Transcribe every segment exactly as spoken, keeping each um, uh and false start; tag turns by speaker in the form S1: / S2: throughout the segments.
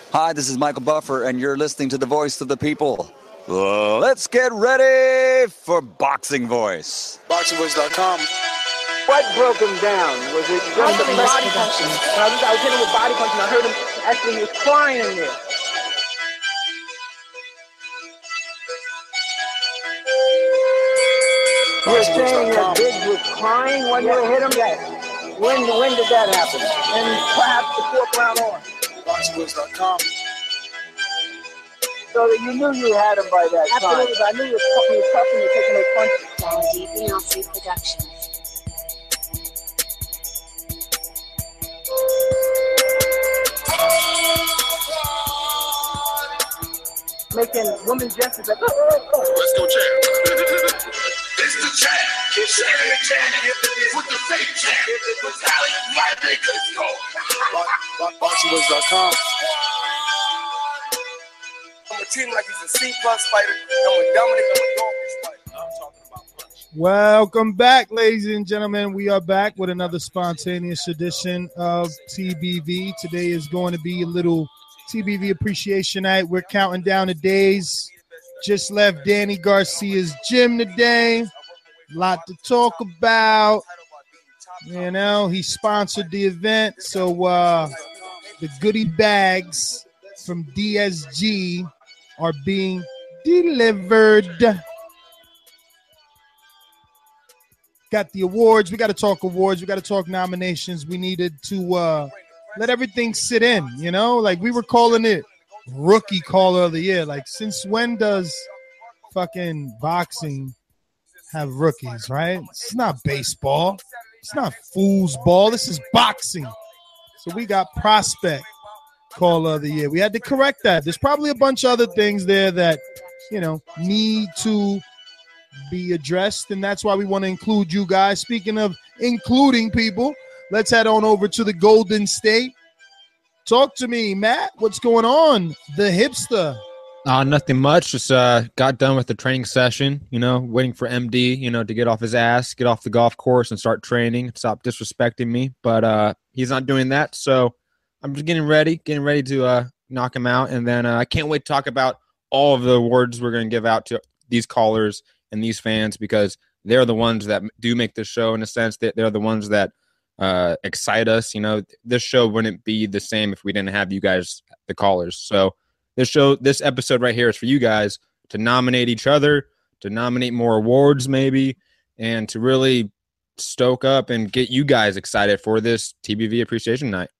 S1: Hi, this is Michael Buffer, and you're listening to the voice of the people. Uh, let's get ready for Boxing Voice.
S2: boxing voice dot com.
S3: What broke him down? Was it just a body punch? I was, I was hitting with body punch, and I heard him actually he was crying in there. You're saying that Biggs was crying when you hit him? Yes. When, when did that happen? And perhaps the fourth round on?
S2: boxing voice dot com.
S3: So that you knew you had him by that time? Absolutely, I knew he was, he was tough and he was taking those punches.
S4: Quality Nazi Productions.
S3: Making women gestures like, oh, oh, oh.
S2: Let's go, champ. It's the champ. Keep sharing the champ. With the fake champ. With Tally, my big let's go. boxing voice dot com. I'm gonna treat him like he's a C plus fighter. I'm gonna dominate. I'm gonna dog this fight. I'm talking about punch.
S5: Welcome back, ladies and gentlemen. We are back with another spontaneous edition of T B V. Today is going to be a little T B V Appreciation Night. We're counting down the days. Just left Danny Garcia's gym today. A lot to talk about. You know, he sponsored the event. So uh, the goodie bags from D S G are being delivered. Got the awards. We got to talk awards. We got to talk nominations. We needed to uh, let everything sit in, you know? Like, we were calling it Rookie Caller of the Year. Like, since when does fucking boxing have rookies, right? It's not baseball. It's not fool's ball. This is boxing. So we got Prospect Caller of the Year. We had to correct that. There's probably a bunch of other things there that, you know, need to be addressed, and that's why we want to include you guys. Speaking of including people, let's head on over to the Golden State. Talk to me, Matt. What's going on? The hipster.
S6: Uh, nothing much. Just uh, got done with the training session, you know, waiting for M D, you know, to get off his ass, get off the golf course and start training, stop disrespecting me. But uh, he's not doing that, so I'm just getting ready, getting ready to uh, knock him out. And then uh, I can't wait to talk about all of the awards we're going to give out to these callers and these fans, because they're the ones that do make this show, in a sense. That they're the ones that uh, excite us. You know, this show wouldn't be the same if we didn't have you guys, the callers. So this show, this episode right here is for you guys to nominate each other, to nominate more awards maybe, and to really stoke up and get you guys excited for this T B V Appreciation Night.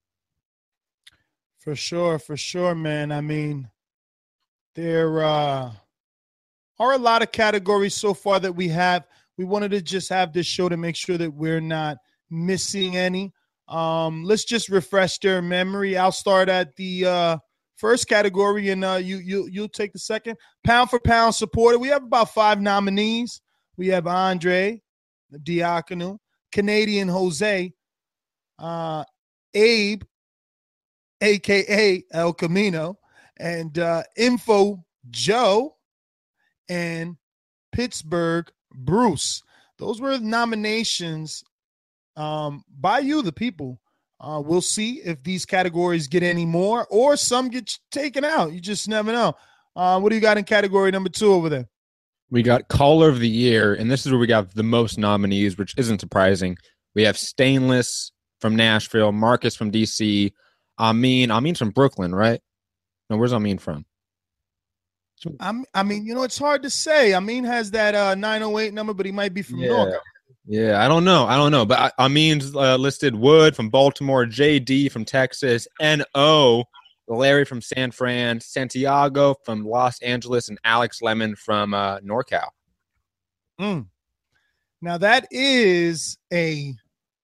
S5: For sure, for sure, man. I mean, there uh, are a lot of categories so far that we have. We wanted to just have this show to make sure that we're not missing any. Um, let's just refresh their memory. I'll start at the uh, first category, and uh, you you you'll take the second. Pound for pound supporter. We have about five nominees. We have Andre Diacono, Canadian Jose, uh, Abe, a k a. El Camino, and uh, Info Joe, and Pittsburgh Bruce. Those were nominations um, by you, the people. Uh, we'll see if these categories get any more, or some get taken out. You just never know. Uh, what do you got in category number two over there?
S6: We got Caller of the Year, and this is where we got the most nominees, which isn't surprising. We have Stainless from Nashville, Marcus from D C, Amin. Amin's from Brooklyn, right? No, where's Amin from?
S5: I'm, I mean, you know, it's hard to say. Amin has that uh, nine oh eight number, but he might be from
S6: yeah.
S5: North.
S6: Yeah, I don't know. I don't know. But I, Amin's uh, listed Wood from Baltimore, J D from Texas, N O, Larry from San Fran, Santiago from Los Angeles, and Alex Lemon from uh, NorCal.
S5: Mm. Now, that is a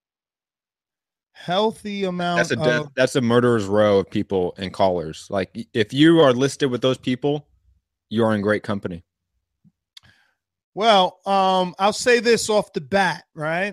S5: healthy amount.
S6: That's a death,
S5: of-
S6: that's a murderer's row of people and callers. Like, if you are listed with those people, you are in great company.
S5: Well, um, I'll say this off the bat, right?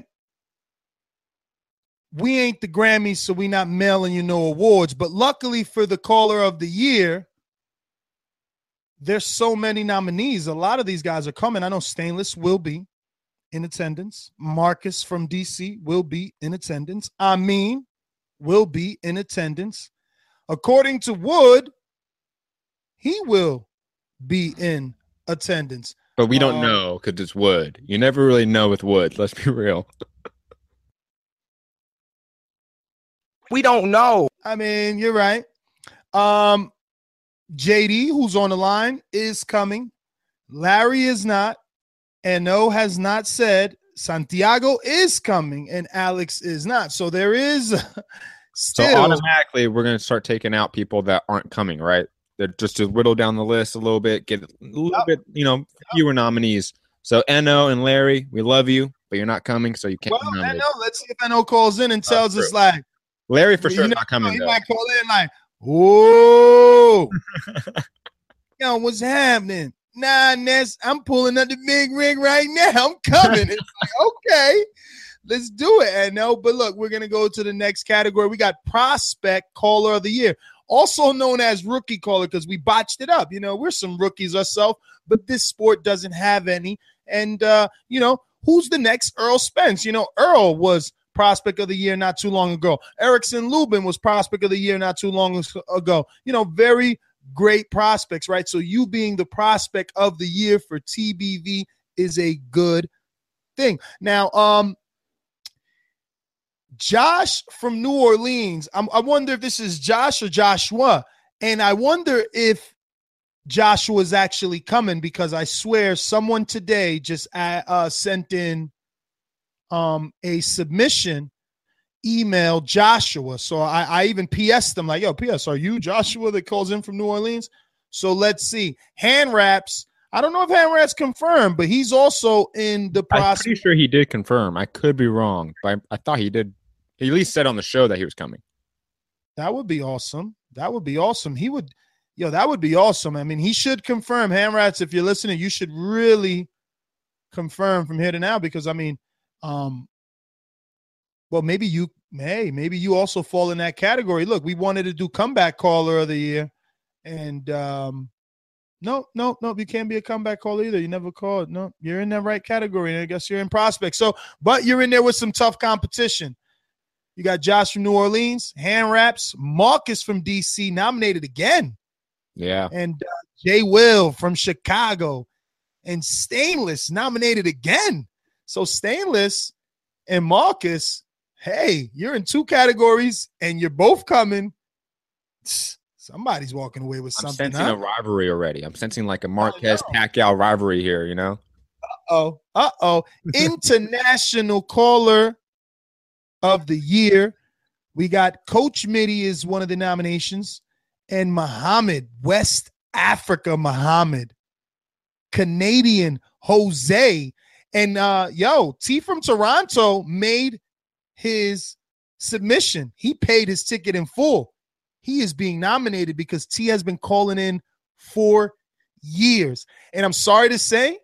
S5: We ain't the Grammys, so we not mailing you no awards. But luckily for the Caller of the Year, there's so many nominees. A lot of these guys are coming. I know Stainless will be in attendance. Marcus from D C will be in attendance. Amin will be in attendance. according to Wood, he will be in attendance.
S6: But we don't
S5: Um,
S6: know because it's Wood. You never really know with Wood. Let's be real.
S7: We don't know.
S5: I mean, you're right. Um, J D, who's on the line, is coming. Larry is not. Eno has not said. Santiago is coming, and Alex is not. So there is still.
S6: So automatically, we're going to start taking out people that aren't coming, right? They're just to whittle down the list a little bit, get a little
S5: Yep.
S6: bit, you know, fewer nominees. So Eno and Larry, we love you, but you're not coming, so you can't
S5: Well,
S6: be nominated.
S5: Eno, let's see if Eno calls in and tells us
S6: true.
S5: like,
S6: Larry for
S5: you
S6: sure is
S5: know,
S6: not coming.
S5: He
S6: Though.
S5: might call in like, "Whoa, yo, what's happening?" Nah, Ness, I'm pulling up the big rig right now. I'm coming. It's like, okay, let's do it. And no, but look, we're gonna go to the next category. We got prospect caller of the year, also known as rookie caller, because we botched it up. You know, we're some rookies ourselves, but this sport doesn't have any. And uh, you know, who's the next Earl Spence? You know, Earl was prospect of the year not too long ago. Erickson Lubin was prospect of the year not too long ago. You know, very great prospects, right? So you being the prospect of the year for T B V is a good thing. Now, um, Josh from New Orleans, I'm, I wonder if this is Josh or Joshua, and I wonder if Joshua is actually coming, because I swear someone today just uh, uh, sent in um, a submission email Joshua. So I, I even P S'd them like, yo, P S, are you Joshua that calls in from New Orleans? So let's see. Hand Raps. I don't know if Hand Raps confirmed, but he's also in the
S6: I'm
S5: process.
S6: pretty sure he did confirm. I could be wrong, but I, I thought he did. He at least said on the show that he was coming.
S5: That would be awesome. That would be awesome. He would, yo, that would be awesome. I mean, he should confirm. Hand Rats, if you're listening, you should really confirm from here to now, because I mean, um, well, maybe you, hey, maybe you also fall in that category. Look, we wanted to do comeback caller of the year, and um, no, no, no, you can't be a comeback caller either. You never called. No, you're in that right category, and I guess you're in prospect. So, but you're in there with some tough competition. You got Josh from New Orleans, Hand Raps, Marcus from D C nominated again,
S6: Yeah.
S5: and uh, Jay Will from Chicago, and Stainless nominated again. So Stainless and Marcus, hey, you're in two categories, and you're both coming. Somebody's walking away with
S6: I'm
S5: something.
S6: sensing
S5: Huh?
S6: a rivalry already. I'm sensing like a Marquez Pacquiao rivalry here, you know?
S5: Uh-oh. Uh-oh. International caller of the year. We got Coach Mitty is one of the nominations, and Muhammad, West Africa Muhammad, Canadian Jose, and uh, yo, T from Toronto made his submission. He paid his ticket in full. He is being nominated because T has been calling in for years. And I'm sorry to say,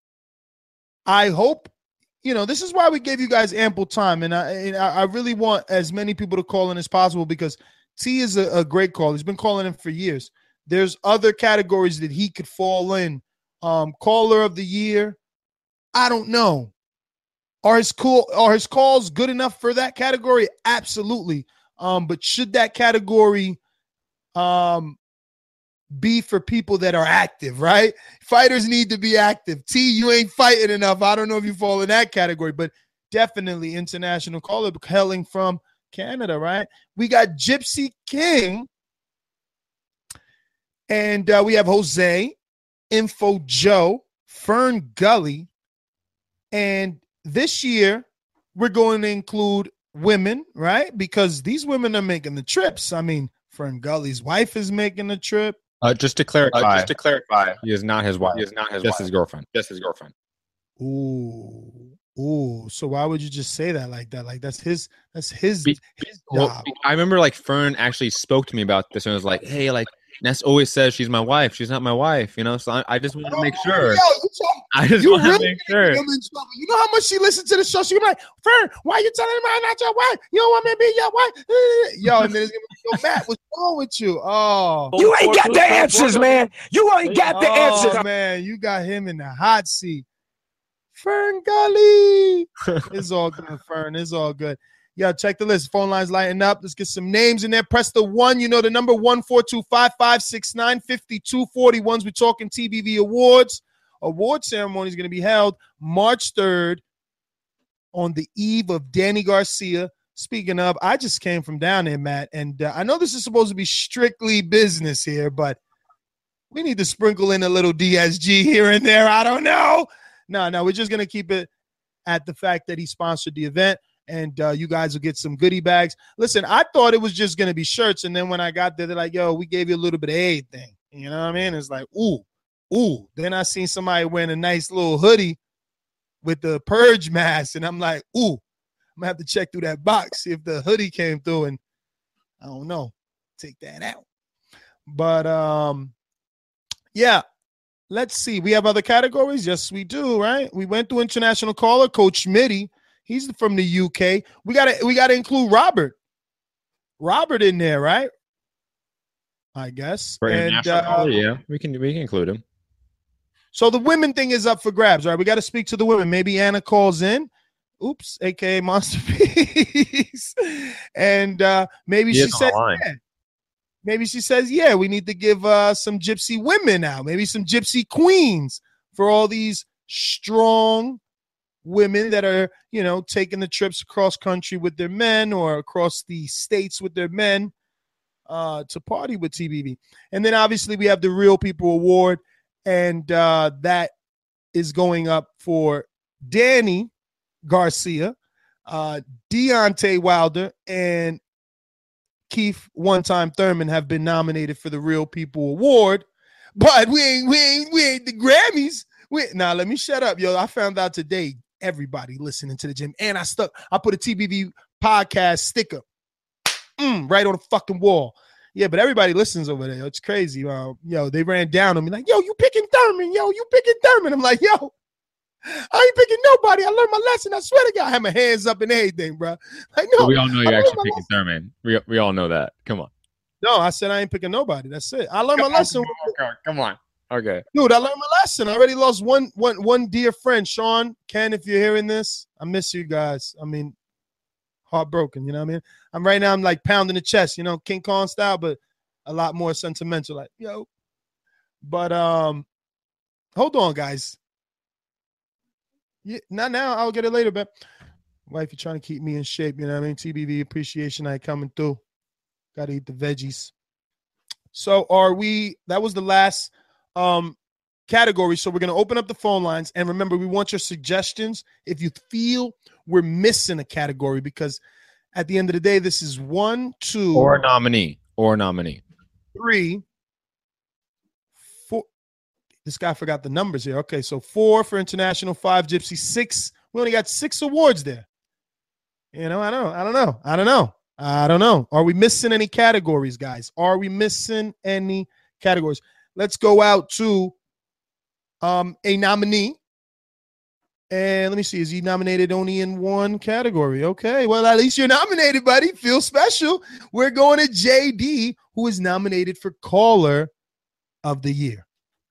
S5: I hope, you know, this is why we gave you guys ample time. And I, and I really want as many people to call in as possible, because T is a, a great caller. He's been calling in for years. There's other categories that he could fall in. Um, caller of the year, I don't know. Are his cool? Are his calls good enough for that category? Absolutely. Um, but should that category um, be for people that are active, right? Fighters need to be active. T, you ain't fighting enough. I don't know if you fall in that category, but definitely international caller hailing from Canada, right? We got Gypsy King, and uh, we have Jose, Info Joe, Fern Gully, and this year we're going to include women, right? Because these women are making the trips. I mean, Fern Gully's wife is making the trip.
S6: Uh, just to clarify,
S7: Uh, just to clarify,
S6: he is not his wife.
S7: he is not his
S6: Just
S7: wife.
S6: his girlfriend.
S7: Just his girlfriend.
S5: Ooh, ooh. So why would you just say that like that? Like that's his, that's his,
S6: Be-
S5: his
S6: Well,
S5: job.
S6: I remember like Fern actually spoke to me about this and was like, "Hey, like Ness always says she's my wife. She's not my wife, you know." So I, I just want to make
S5: Oh,
S6: sure.
S5: yo, you talk-
S6: I just
S5: you
S6: want to
S5: really
S6: make sure.
S5: I'm in trouble. You know how much she listened to the show? She be like, Fern, why you telling me I'm not your wife? You don't want me to be your wife? Yo, and then it's gonna be, yo, Matt, what's wrong with you? Oh,
S3: You ain't got the answers, man. You ain't got the
S5: oh
S3: answers.
S5: man, you got him in the hot seat. Fern Gully. It's all good, Fern. It's all good. Yeah, check the list. Phone lines lighting up. Let's get some names in there. Press the one. You know the number one four two five five six nine five two four zero. We're talking T B V Awards. Award ceremony is going to be held March third on the eve of Danny Garcia. Speaking of, I just came from down there, Matt, and uh, I know this is supposed to be strictly business here, but we need to sprinkle in a little D S G here and there. I don't know. No, no, we're just going to keep it at the fact that he sponsored the event, and uh, you guys will get some goodie bags. Listen, I thought it was just going to be shirts, and then when I got there, they're like, yo, we gave you a little bit of everything. You know what I mean? It's like, ooh, ooh. Then I seen somebody wearing a nice little hoodie with the purge mask, and I'm like, ooh, I'm going to have to check through that box, see if the hoodie came through, and I don't know, take that out. But, um, yeah, let's see. We have other categories? Yes, we do, right? We went through international caller, Coach Schmitty. He's from the U K. We got to we got to include Robert. Robert in there, right? I guess.
S6: For
S5: and,
S6: international
S5: uh,
S6: caller, yeah, we can we can include him.
S5: So the women thing is up for grabs, right? We got to speak to the women. Maybe Anna calls in. Oops, A K A Monster Piece. and uh, maybe
S6: He
S5: she
S6: is on
S5: says,
S6: the line.
S5: yeah. Maybe she says, yeah, we need to give uh, some gypsy women now, maybe some gypsy queens for all these strong women that are, you know, taking the trips across country with their men or across the states with their men uh, to party with T B V. And then obviously we have the Real People Award, and uh, that is going up for Danny Garcia, uh, Deontay Wilder, and Keith One-Time Thurman have been nominated for the Real People Award, but we ain't we ain't we ain't the Grammys. We, now let me shut up, yo. I found out today everybody listening to the gym, and I stuck. I put a T B V podcast sticker mm, right on the fucking wall. Yeah, but everybody listens over there. It's crazy. Uh, yo, they ran down on me like, yo, you picking Thurman? Yo, you picking Thurman? I'm like, yo. I ain't picking nobody. I learned my lesson. I swear to God, I had my hands up and everything, bro. Like, no,
S6: But we all know you're
S5: I
S6: actually
S5: learned my
S6: picking Thurman. We we all know that. Come on.
S5: No, I said I ain't picking nobody. That's it. I learned
S6: Come
S5: my
S6: on,
S5: lesson.
S6: come on, come on. Okay.
S5: Dude, I learned my lesson. I already lost one, one, one dear friend, Sean, Ken, if you're hearing this, I miss you guys. I mean, heartbroken, you know what I mean? I'm right now, I'm like pounding the chest, you know, King Kong style, but a lot more sentimental, like, yo. But um, hold on, guys. Yeah, not now. I'll get it later, but wife, you're trying to keep me in shape, you know what I mean? T B V appreciation night coming through. Got to eat the veggies. So are we, that was the last um, category. So we're going to open up the phone lines. And remember, we want your suggestions if you feel we're missing a category, because at the end of the day, this is one, two,
S6: Or a nominee. Or a nominee.
S5: three, four. This guy forgot the numbers here. Okay, so four for international, five gypsy, six. We only got six awards there. You know, I don't know. I don't know. I don't know. I don't know. Are we missing any categories, guys? Are we missing any categories? Let's go out to um, a nominee. And let me see. Is he nominated only in one category? Okay. Well, at least you're nominated, buddy. Feel special. We're going to J D, who is nominated for Caller of the Year.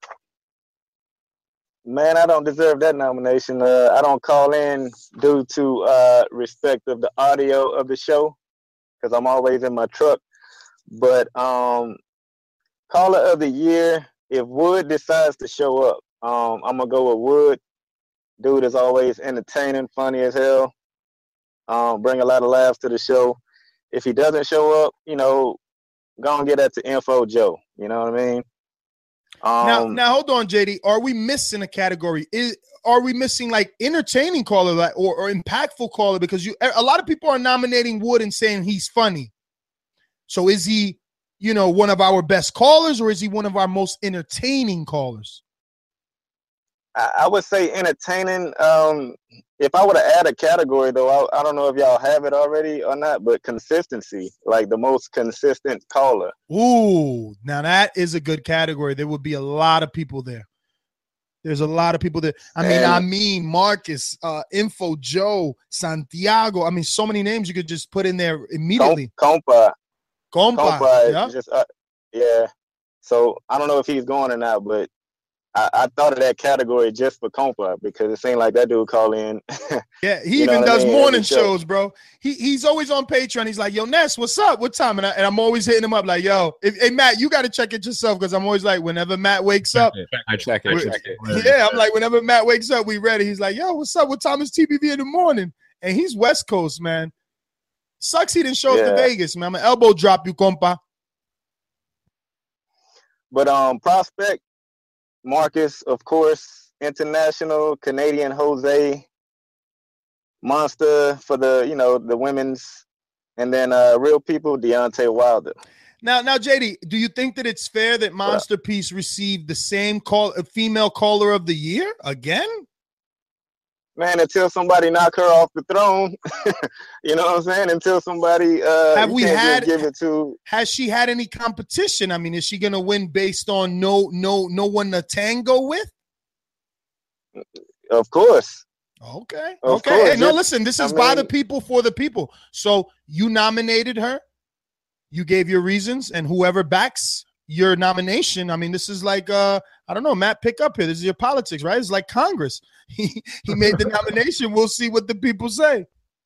S3: Man, I don't deserve that nomination. Uh, I don't call in due to uh, respect of the audio of the show, because I'm always in my truck. But um, Caller of the Year, if Wood decides to show up, um, I'm going to go with Wood. Dude is always entertaining, funny as hell. Um, bring a lot of laughs to the show. If he doesn't show up, you know, go and get that to Info Joe. You know what I mean? Um,
S5: Now, now hold on, J D. Are we missing a category? Is are we missing like entertaining caller, like, or, or impactful caller? Because you, a lot of people are nominating Wood and saying he's funny. So is he, you know, one of our best callers, or is he one of our most entertaining callers?
S3: I, I would say entertaining. Um, if I were to add a category, though, I, I don't know if y'all have it already or not, but consistency, like the most consistent caller.
S5: Ooh, now that is a good category. There would be a lot of people there. There's a lot of people there. I mean,
S3: And-
S5: I mean, Marcus, uh, Info Joe, Santiago. I mean, so many names you could just put in there immediately.
S3: Com- Compa.
S5: Compa,
S3: Compa is
S5: yeah.
S3: just, uh, yeah. So I don't know if he's going or not, but I, I thought of that category just for Compa because it seemed like that dude call in.
S5: Yeah, he
S3: You know
S5: even
S3: what I
S5: does
S3: mean?
S5: morning
S3: Every show.
S5: shows, bro. He he's always on Patreon. He's like, yo, Ness, what's up? What time? And, I, and I'm always hitting him up like, yo, if, hey, Matt, you got to check it yourself because I'm always like, whenever Matt wakes up,
S6: I check
S5: we-
S6: it. Check it.
S5: yeah, I'm like, whenever Matt wakes up, we ready. He's like, yo, what's up? What time is T B V in the morning? And he's West Coast, man. Sucks he didn't show up to
S3: Yeah.
S5: Vegas, man. I'm an elbow drop you, compa.
S3: But um, prospect Marcus, of course, international Canadian Jose, Monster for the you know the women's, and then uh, real people Deontay Wilder.
S5: Now, now, J D, do you think that it's fair that Monster Piece received the same call, a female caller of the year again?
S3: Man, until somebody knock her off the throne, you know what I'm saying? Until somebody uh,
S5: Have
S3: you
S5: we
S3: can't
S5: had-
S3: just give it to.
S5: Has she had any competition? I mean, is she going to win based on no, no, no one to tango with?
S3: Of course,
S5: Okay.
S3: Of
S5: okay.
S3: course.
S5: Hey, no,
S3: Just-
S5: listen, this
S3: I
S5: is by the
S3: mean-
S5: people for the people. So you nominated her. You gave your reasons, and whoever backs your nomination, I mean, this is like, uh, I don't know, Matt, pick up here. This is your politics, right? It's like Congress. He, he made the nomination. We'll see what the people say.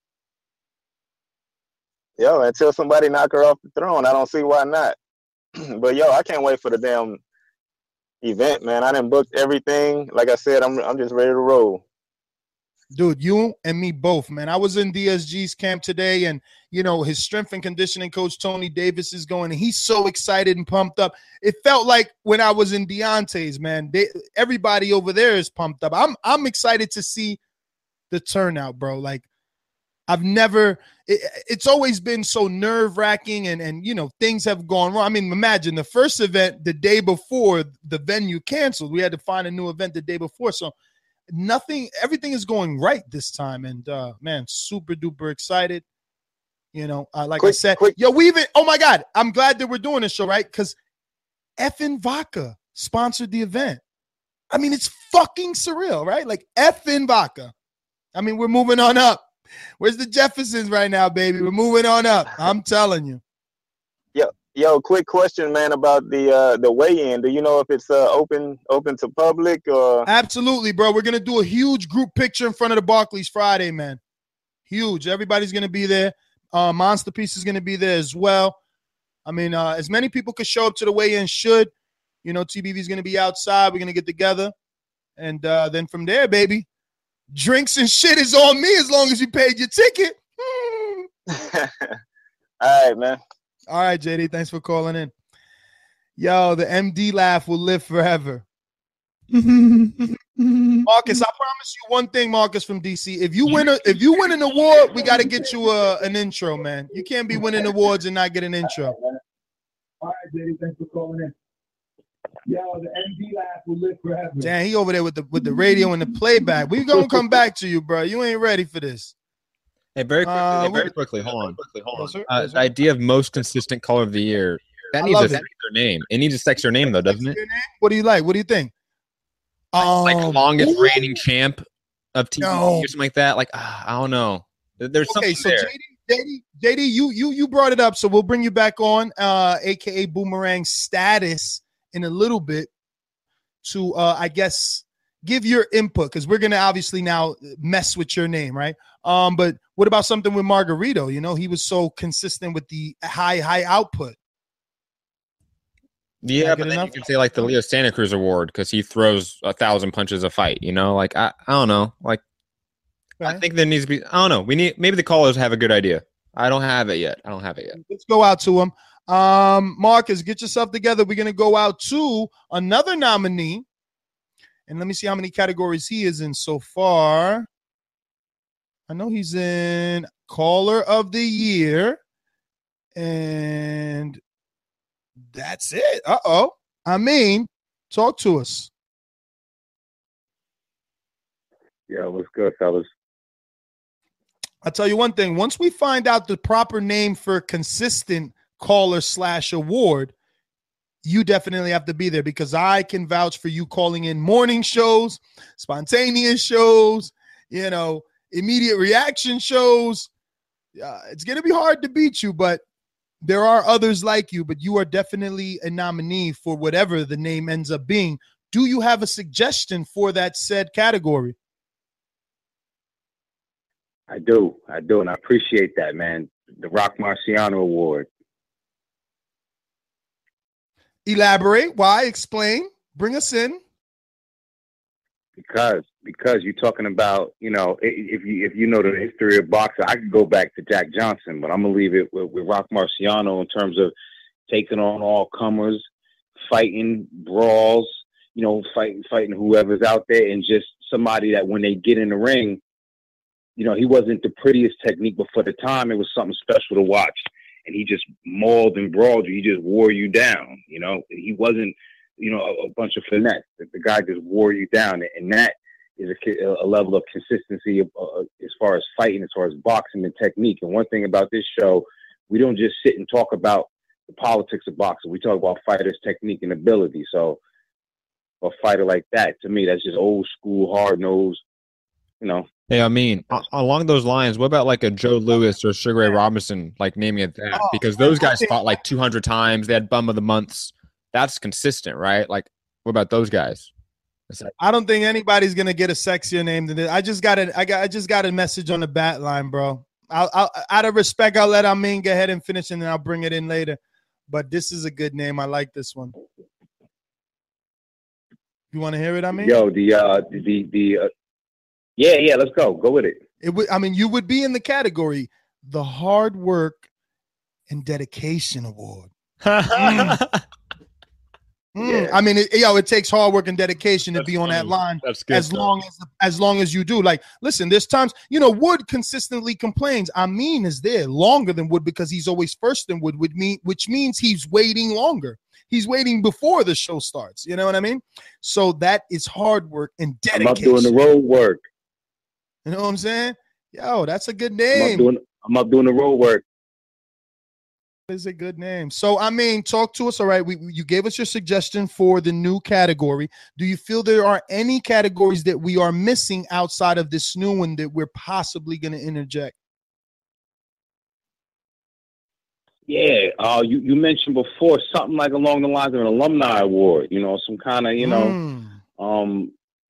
S3: yo, until somebody knock her off the throne, I don't see why not. But yo, I can't wait for the damn event, man. I done booked everything. Like I said, I'm I'm just ready to roll.
S5: Dude, you and me both, man. I was in D S G's camp today, and you know his strength and conditioning coach Tony Davis is going, and he's so excited and pumped up. It felt like when I was in Deontay's, man. They, everybody over there is pumped up. I'm I'm excited to see the turnout, bro. Like I've never. It, it's always been so nerve wracking, and and you know things have gone wrong. I mean, imagine the first event the day before the venue canceled. We had to find a new event the day before, so. Nothing, everything is going right this time, and uh man, super duper excited. You know, uh, like I
S3: Quick-
S5: said,
S3: quick-
S5: yo, we even. Oh my God, I'm glad that we're doing this show, right? Because effing Vodka sponsored the event. I mean, it's fucking surreal, right? Like effing Vodka. I mean, we're moving on up. Where's the Jeffersons right now, baby? We're moving on up. I'm telling you.
S3: Yo, quick question, man, about the uh, the weigh-in. Do you know if it's uh, open open to public or?
S5: Absolutely, bro. We're gonna do a huge group picture in front of the Barclays Friday, man. Huge. Everybody's gonna be there. Uh, Monster Piece is gonna be there as well. I mean, uh, as many people could show up to the weigh-in should. You know, T B V is gonna be outside. We're gonna get together, and uh, then from there, baby, drinks and shit is on me as long as you paid your ticket.
S3: All right, man.
S5: All right, J D. Thanks for calling in. Yo, the M D laugh will live forever. Marcus, I promise you one thing, Marcus from D C. If you win a if you win an award, we got to get you a, an intro, man. You can't be winning awards and not get an intro.
S8: All right, J D, thanks for calling in. Yo, the M D laugh will live forever.
S5: Damn, he over there with the with the radio and the playback. We gonna come back to you, bro. You ain't ready for this.
S6: Hey, very quickly,
S5: Uh,
S6: hey, very
S5: we-
S6: quickly. Hold on. Hold on.
S5: Yes, sir.
S6: Uh,
S5: Yes, sir.
S6: the idea of most consistent caller of the year. That
S5: I
S6: needs
S5: love
S6: a
S5: it.
S6: extra name. It needs a sexier name, though, doesn't it?
S5: What do you like? What do you think? Um,
S6: Like longest reigning champ of T V
S5: No.
S6: or something like that. Like ah, I don't know. There- There's
S5: okay,
S6: something
S5: so
S6: there.
S5: J D, J D, J D, you you you brought it up, so we'll bring you back on, uh, aka Boomerang status in a little bit to, uh, I guess, give your input because we're gonna obviously now mess with your name, right? Um, but what about something with Margarito? You know, he was so consistent with the high high output.
S6: Yeah,
S5: Not
S6: but
S5: good
S6: then
S5: enough?
S6: you can say like the Leo Santa Cruz Award because he throws a thousand punches a fight. You know, like I, I don't know. Like I
S5: Okay.
S6: think there needs to be. I don't know. We need maybe the callers have a good idea. I don't have it yet. I don't have it yet.
S5: Let's go out to him. Um, Marcus, get yourself together. We're gonna go out to another nominee, and let me see how many categories he is in so far. I know he's in Caller of the Year, and that's it. Uh oh. I mean, talk to us.
S9: Yeah, what's good, fellas?
S5: I'll tell you one thing. Once we find out the proper name for consistent caller slash award, you definitely have to be there because I can vouch for you calling in morning shows, spontaneous shows, you know, immediate reaction shows. Uh, it's going to be hard to beat you, but there are others like you, but you are definitely a nominee for whatever the name ends up being Do you have a suggestion for that said category?
S9: I do. I do. And I appreciate that, man. The Rock Marciano Award.
S5: Elaborate. Why? Explain. Bring us in.
S9: Because because you're talking about, you know, if you if you know the history of boxing, I could go back to Jack Johnson, but I'm gonna leave it with, with Rock Marciano in terms of taking on all comers, fighting brawls, you know, fighting fighting whoever's out there, and just somebody that when they get in the ring, you know, he wasn't the prettiest technique, but for the time, it was something special to watch. And he just mauled and brawled you. He just wore you down. You know, he wasn't, you know, a, a bunch of finesse. The, the guy just wore you down, and that is a, a level of consistency of, uh, as far as fighting, as far as boxing and technique. And one thing about this show, we don't just sit and talk about the politics of boxing. We talk about fighters' technique and ability. So a fighter like that, to me, that's just old school, hard nosed, you know.
S6: Hey, I mean, a- along those lines, what about like a Joe Louis or Sugar Ray Robinson, like naming it that?
S5: Oh,
S6: Because those
S5: I
S6: guys
S5: think-
S6: fought like two hundred times. They had bum of the months. That's consistent, right? Like, what about those guys? It's like,
S5: I don't think anybody's gonna get a sexier name than this. I just got a, I got, I just got a message on the bat line, bro. I'll, I'll, out of respect, I'll let Amin go ahead and finish, and then I'll bring it in later. But this is a good name. I like this one. You want to hear it, Amin?
S9: Yo, the uh, the the uh, yeah, yeah. Let's go. Go with it.
S5: It would. I mean, you would be in the category, the Hard Work and Dedication Award. Mm,
S9: Yeah.
S5: I mean, it, yo, it takes hard work and dedication to
S6: That's
S5: be on that
S6: funny.
S5: line.
S6: That's good.
S5: As
S6: stuff.
S5: long as as long as you do. Like, listen, there's times, you know, Wood consistently complains. Amin is there longer than Wood because he's always first in Wood, with me, which means he's waiting longer. He's waiting before the show starts. You know what I mean? So that is hard work and
S9: I'm up
S5: dedication.
S9: doing the road work.
S5: You know what I'm saying? Yo, that's a good
S9: I'm
S5: name.
S9: up doing I'm up doing the road work.
S5: Is a good name. So, I mean, talk to us. All right. We, you gave us your suggestion for the new category. Do you feel there are any categories that we are missing outside of this new one that we're possibly going to interject?
S9: Yeah, uh, you, you mentioned before something like along the lines of an alumni award, you know, some kind of, you know,
S5: Mm.
S9: um,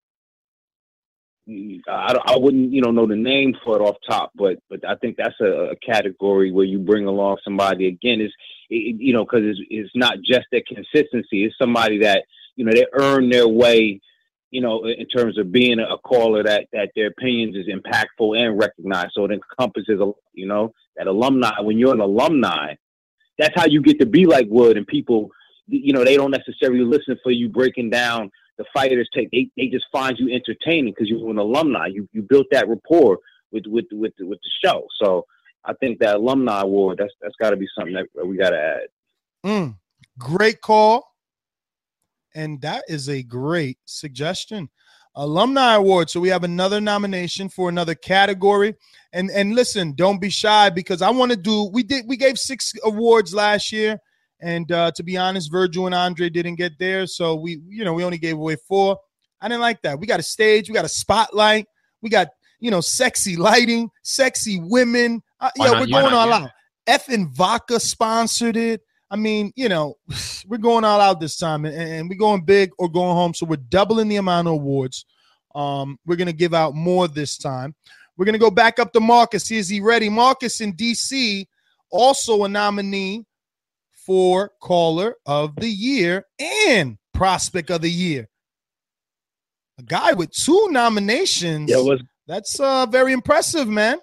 S9: I, I wouldn't, you know, know the name for it off top, but but I think that's a, a category where you bring along somebody again is, it, you know, because it's, it's not just their consistency. It's somebody that, you know, they earn their way, you know, in terms of being a caller that that their opinions is impactful and recognized. So it encompasses, a, you know, that alumni. When you're an alumni, that's how you get to be like Wood, and people, you know, they don't necessarily listen for you breaking down the fighters. Take they, they just find you entertaining because you're an alumni. You you built that rapport with with with the, with the show. So I think that alumni award, that's that's got to be something that we got to add.
S5: Mm. Great call. And that is a great suggestion. Alumni award. So we have another nomination for another category. And and listen, don't be shy because I want to do, we did, we gave six awards last year. And uh, to be honest, Virgil and Andre didn't get there. So we, you know, we only gave away four. I didn't like that. We got a stage. We got a spotlight. We got, you know, sexy lighting, sexy women. Uh,
S6: Why
S5: yeah,
S6: not?
S5: we're
S6: Why
S5: going
S6: not?
S5: all
S6: Yeah.
S5: out. Effing Vodka sponsored it. I mean, you know, we're going all out this time, and, and we're going big or going home. So we're doubling the amount of awards. Um, we're going to give out more this time. We're going to go back up to Marcus. Is he ready? Marcus in D C, also a nominee for Caller of the Year and Prospect of the Year. A guy with two nominations.
S10: Yeah, what's
S5: That's uh, very impressive, man.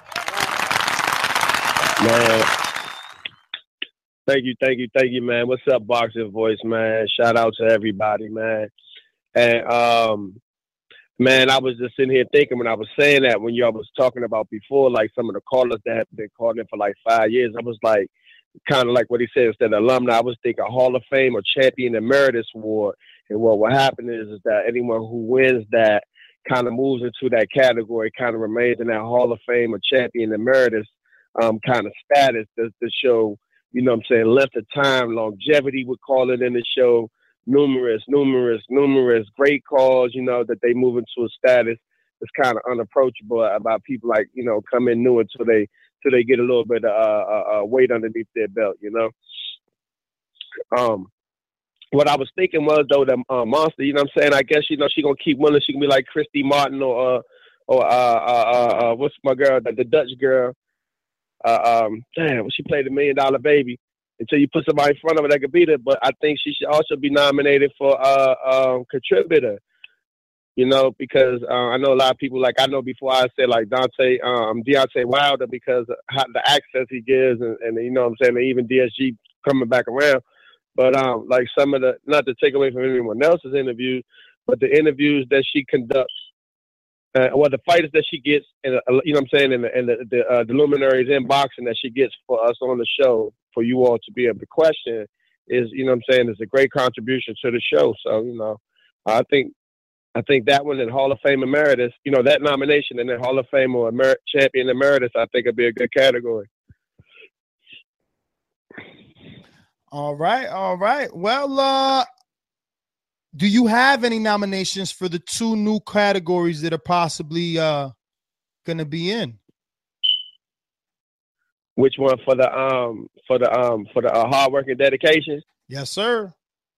S10: man? Thank you, thank you, thank you, man. What's up, Boxing Voice, man? Shout out to everybody, man. And um, man, I was just sitting here thinking when I was saying that when y'all was talking about before, like some of the callers that have been calling in for like five years, I was like, kind of like what he said, instead of alumni, I was thinking Hall of Fame or Champion Emeritus Award. And what will happen is, is that anyone who wins that kind of moves into that category, kind of remains in that Hall of Fame or Champion Emeritus um, kind of status to, to show, you know what I'm saying, length of time, longevity, would call it in the show, numerous, numerous, numerous great calls, you know, that they move into a status that's kind of unapproachable about people like, you know, come in new until they, till they get a little bit of uh, uh, weight underneath their belt, you know. Um, what I was thinking was though the uh, monster. You know what I'm saying? I guess you know she gonna keep winning. She gonna be like Christy Martin or uh, or uh, uh, uh, uh, what's my girl, the, the Dutch girl. Uh, um, damn, she played the Million Dollar Baby. Until you put somebody in front of her that could beat her, but I think she should also be nominated for uh, um, contributor. You know, because uh, I know a lot of people, like I know before I said like Dante, um, Deontay Wilder, because of how, the access he gives, and, and you know what I'm saying, and even D S G coming back around. But um, like some of the, not to take away from anyone else's interviews, but the interviews that she conducts, uh, well, the fighters that she gets, and uh, you know what I'm saying, and the, and the, the, uh, the luminaries in boxing that she gets for us on the show, for you all to be able to question, is, you know what I'm saying, is a great contribution to the show. So, you know, I think, I think that one and Hall of Fame Emeritus, you know, that nomination and then Hall of Fame or Emer- Champion Emeritus, I think would be a good category.
S5: All right, all right. Well, uh, do you have any nominations for the two new categories that are possibly uh, going to be in?
S10: Which one for the um for the um for the uh, hard work and dedication?
S5: Yes, sir.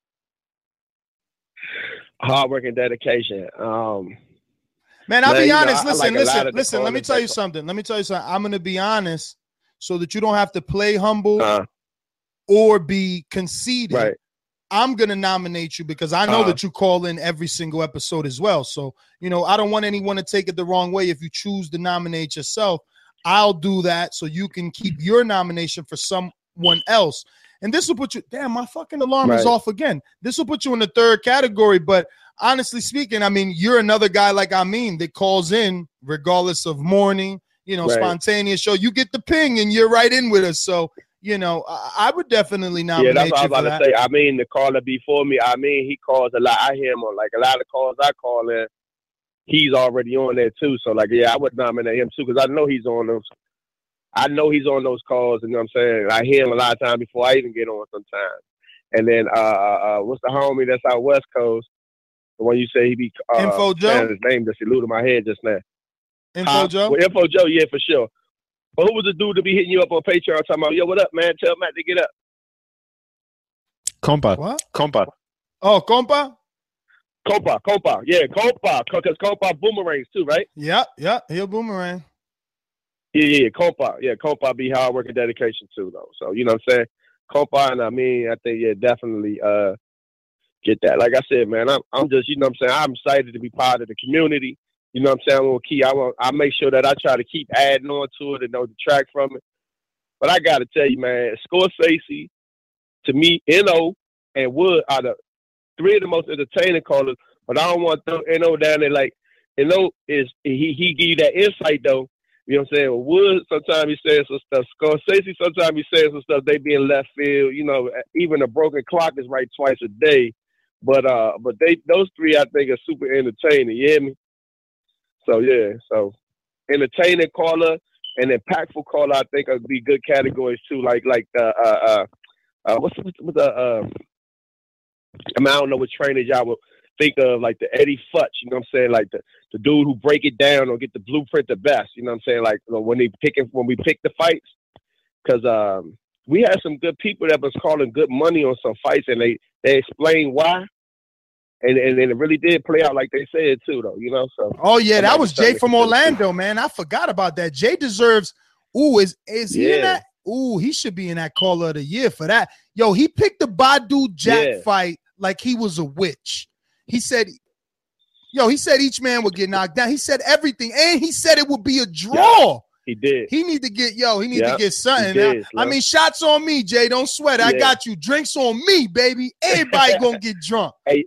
S10: Hard work and dedication. Um,
S5: man, I'll
S10: man,
S5: be honest.
S10: know,
S5: listen,
S10: like
S5: listen, listen. Let me tell you something. Let me tell you something. I'm going to be honest, so that you don't have to play humble uh, or be conceited.
S10: Right.
S5: I'm going to nominate you because I know uh, that you call in every single episode as well. So, you know, I don't want anyone to take it the wrong way. If you choose to nominate yourself, I'll do that so you can keep your nomination for someone else. And this will put you, damn, my fucking alarm right. is off again. This will put you in the third category. But honestly speaking, I mean, you're another guy like I mean that calls in regardless of morning, you know, right. spontaneous show. You get the ping and you're right in with us. So, you know, I, I would definitely nominate you.
S10: Yeah, that's what
S5: you
S10: I was about
S5: that.
S10: to say. I mean, the caller before me, I mean, he calls a lot. I hear him on like a lot of calls I call in. He's already on there too. So like, yeah, I would nominate him too because I know he's on those. I know he's on those calls, you know what I'm saying? I hear him a lot of times before I even get on sometimes. And then, uh, uh, what's the homie that's out West Coast? The one you say he be uh,
S5: Info Joe?
S10: His name just eluded my head just now.
S5: Info
S10: uh,
S5: Joe?
S10: Well, Info Joe, yeah, for sure. But who was the dude to be hitting you up on Patreon talking about, yo, what up, man? Tell Matt to get up.
S6: Compa.
S5: What?
S6: Compa.
S5: Oh, Compa?
S10: Compa, Compa. Yeah, Compa. Because Compa boomerangs too, right?
S5: Yeah, yeah, he'll boomerang.
S10: Yeah, yeah, Compa. Yeah, Compa be hard work and dedication too, though. So, you know what I'm saying? Compa, and I mean, I think, yeah, definitely uh, get that. Like I said, man, I'm, I'm just, you know what I'm saying? I'm excited to be part of the community. You know what I'm saying? I'm going to keep, I, want, I make sure that I try to keep adding on to it and know the track from it. But I got to tell you, man, Scorsese, to me, N O and Wood are the three of the most entertaining callers, but I don't want to throw N O down there. Like, N O is, he, he give you that insight, though. You know what I'm saying? Wood, sometimes he says some stuff. Scorsese, sometimes he says some stuff. They be in left field. You know, even a broken clock is right twice a day. But uh, but they those three, I think, are super entertaining. You hear me? So, yeah. So, entertaining caller and impactful caller, I think, would be good categories, too. Like, like uh, uh, uh, uh what's, what's the, uh, I mean, I don't know what trainers y'all would think of, like the Eddie Futch, you know what I'm saying? Like the, the dude who break it down or get the blueprint the best, you know what I'm saying? Like when they picking, when we pick the fights, because um, we had some good people that was calling good money on some fights, and they, they explained why, and, and and it really did play out like they said too, though, you know? So.
S5: Oh yeah, that was Jay from Orlando, man. I forgot about that. Jay deserves. Ooh, is is he
S10: yeah.
S5: in that? Ooh, he should be in that caller of the year for that. Yo, he picked the Badu Jack
S10: yeah.
S5: fight like he was a witch. He said, yo, he said each man would get knocked down. He said everything. And he said it would be a draw.
S10: Yeah, he did.
S5: He need to get, yo, he need
S10: yeah,
S5: to get something.
S10: Did,
S5: I mean, shots on me, Jay. Don't sweat. Yeah. I got you. Drinks on me, baby. Everybody gonna get drunk.
S10: Hey,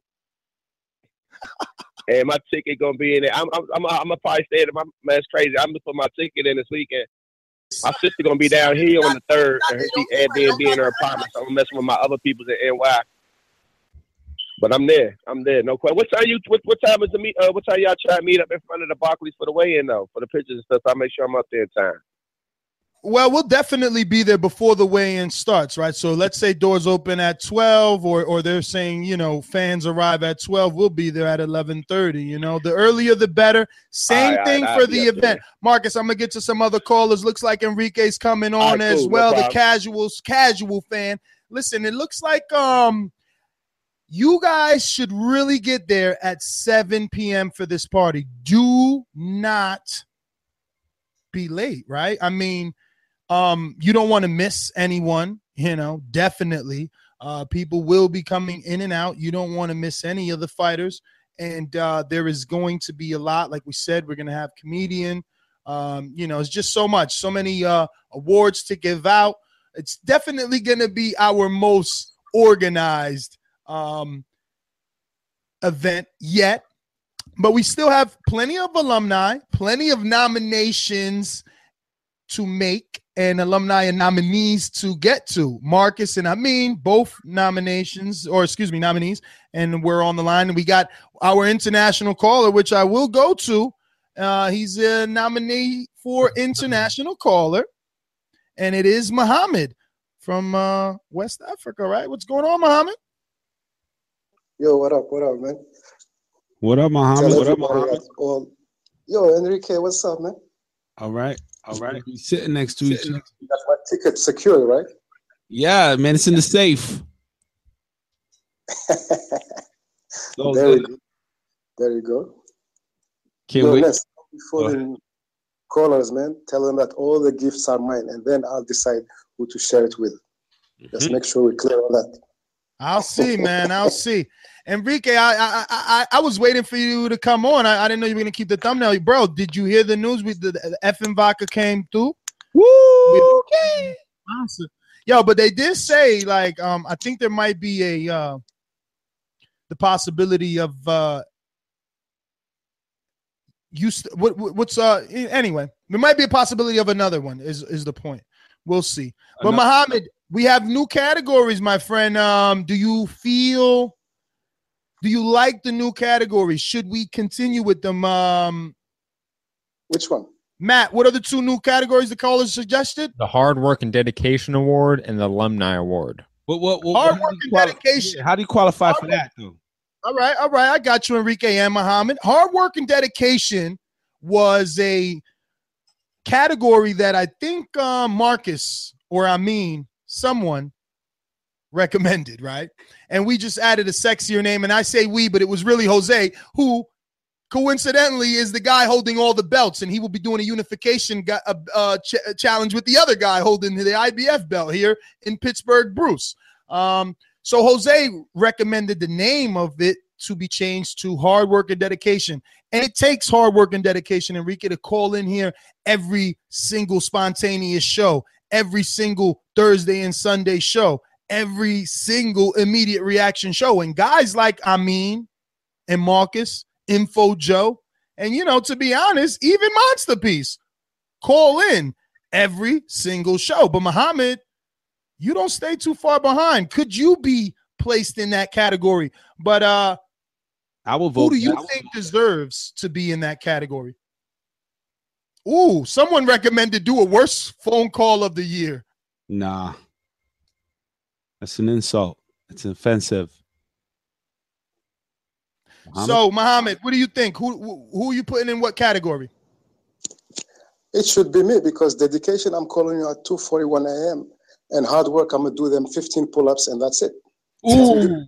S10: hey, my ticket gonna be in there. I'm, I'm, I'm, I'm gonna probably stay there. My man's crazy. I'm gonna put my ticket in this weekend. My sister gonna be down here on the third, and she Airbnb in her apartment. So I'm messing with my other people's in N Y. But I'm there. I'm there. No question. What time you? What, what time is the meet? Uh, what time y'all try to meet up in front of the Barclays for the weigh-in though? For the pictures and stuff. So I make sure I'm up there in time.
S5: Well, we'll definitely be there before the weigh-in starts, right? So let's say doors open at twelve, or or they're saying, you know, fans arrive at twelve. We'll be there at eleven thirty. You know, the earlier the better. Same
S10: right,
S5: thing
S10: right,
S5: for the event. There. Marcus, I'm gonna get to some other callers. Looks like Enrique's coming on right, as cool, well. No the casuals, casual fan. Listen, it looks like um. You guys should really get there at seven p.m. for this party. Do not be late, right? I mean, um, you don't want to miss anyone, you know, definitely. Uh, people will be coming in and out. You don't want to miss any of the fighters. And uh, there is going to be a lot. Like we said, we're going to have comedian. Um, you know, it's just so much, so many uh, awards to give out. It's definitely going to be our most organized um, event yet. But we still have plenty of alumni, plenty of nominations to make, and alumni and nominees to get to. Marcus and Amin, both nominations, or excuse me, nominees, and we're on the line. And we got our international caller, which I will go to. Uh, he's a nominee for international caller, and it is Muhammad from uh, West Africa, right? What's going on, Muhammad?
S11: Yo, what up? What up, man?
S12: What up, Muhammad? What up, Muhammad?
S11: All... Yo, Enrique, what's up, man?
S12: All right, all right. We're sitting next to each other.
S11: You got my ticket secured, right?
S12: Yeah, man, it's in the safe.
S11: So there, you go. there you go.
S12: Can't
S11: Yo,
S12: wait.
S11: Let's, before the callers, man, tell them that all the gifts are mine, and then I'll decide who to share it with. Just
S12: Mm-hmm.
S11: make sure we're clear on that.
S5: I'll see, man. I'll see. Enrique, I I I, I was waiting for you to come on. I, I didn't know you were gonna keep the thumbnail, bro. Did you hear the news? We the, the F M Vodka came through.
S12: Woo!
S5: Okay. Awesome. Yo, but they did say like um I think there might be a uh, the possibility of uh you st- what what's uh anyway there might be a possibility of another one is is the point. We'll see. But
S12: Another-
S5: Muhammad, we have new categories, my friend. Um, do you feel? Do you like the new categories? Should we continue with them? Um,
S11: Which one?
S5: Matt, what are the two new categories the callers suggested?
S6: The Hard Work and Dedication Award and the Alumni Award.
S12: What, what, what,
S5: Hard
S12: how
S5: work
S12: do you
S5: and
S12: quali-
S5: dedication.
S12: How do you qualify
S5: Hard
S12: for
S5: work.
S12: that, though?
S5: All right, all right. I got you, Enrique and Muhammad. Hard work and dedication was a category that I think uh, Marcus, or I mean, someone recommended, right? And we just added a sexier name, and I say we, but it was really Jose, who coincidentally is the guy holding all the belts, and he will be doing a unification gu- uh, uh, ch- challenge with the other guy holding the I B F belt here in Pittsburgh, Bruce. Um, so Jose recommended the name of it to be changed to Hard Work and Dedication. And it takes hard work and dedication, Enrique, to call in here every single spontaneous show, every single Thursday and Sunday show, every single immediate reaction show. And guys like Amin and Marcus, Info Joe, and, you know, to be honest, even Monster Piece call in every single show. But Muhammad, you don't stay too far behind. Could you be placed in that category? But uh,
S12: I will vote.
S5: who do you think deserves to be in that category? Ooh, someone recommended do a worst phone call of the year.
S12: Nah. That's an insult. It's offensive. Muhammad?
S5: So, Muhammad, what do you think? Who, who who are you putting in what category?
S11: It should be me because dedication, I'm calling you at two forty-one a.m. and hard work, I'm going to do them fifteen pull-ups and that's it.
S12: Ooh.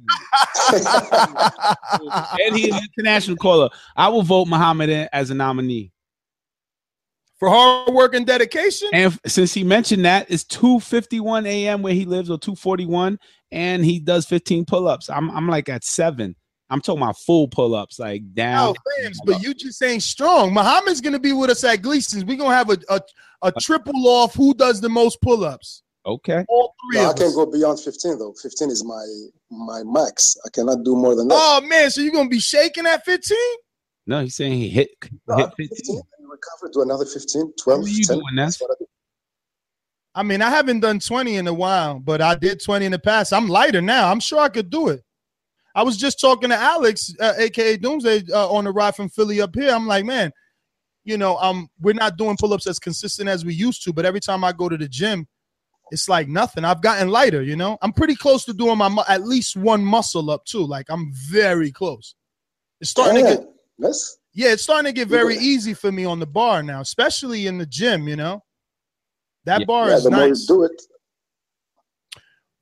S12: And he's an international caller. I will vote Muhammad in as a nominee.
S5: For hard work and dedication?
S12: And f- since he mentioned that, it's two fifty-one a.m. where he lives, or two forty-one, and he does fifteen pull-ups. I'm I'm like at seven. I'm talking about full pull-ups, like down.
S5: Oh, fams, but you just ain't strong. Muhammad's going to be with us at Gleason's. We're going to have a, a, a triple off who does the most pull-ups.
S12: Okay.
S5: All three
S11: No, I
S5: of
S11: can't
S5: us.
S11: go beyond fifteen though. fifteen is my my max. I cannot do more than that.
S5: Oh, man, so you're going to be shaking at fifteen?
S12: No, he's saying he hit,
S11: No,
S12: hit
S11: fifteen,
S12: fifteen.
S11: and recover to another fifteen, twelve,
S12: What are you
S11: ten.
S12: doing, Ness?
S11: That's what I do.
S5: I mean, I haven't done twenty in a while, but I did twenty in the past. I'm lighter now. I'm sure I could do it. I was just talking to Alex, uh, a k a. Doomsday, uh, on the ride from Philly up here. I'm like, man, you know, um, we're not doing pull-ups as consistent as we used to, but every time I go to the gym, it's like nothing. I've gotten lighter, you know. I'm pretty close to doing my mu- at least one muscle up too. Like I'm very close. It's starting
S11: Yeah,
S5: to get
S11: yes.
S5: yeah, it's starting to get very
S11: Yeah.
S5: easy for me on the bar now, especially in the gym. You know, that
S12: Yeah.
S5: bar
S11: Yeah,
S5: is
S11: the more you
S5: nice.
S11: do it,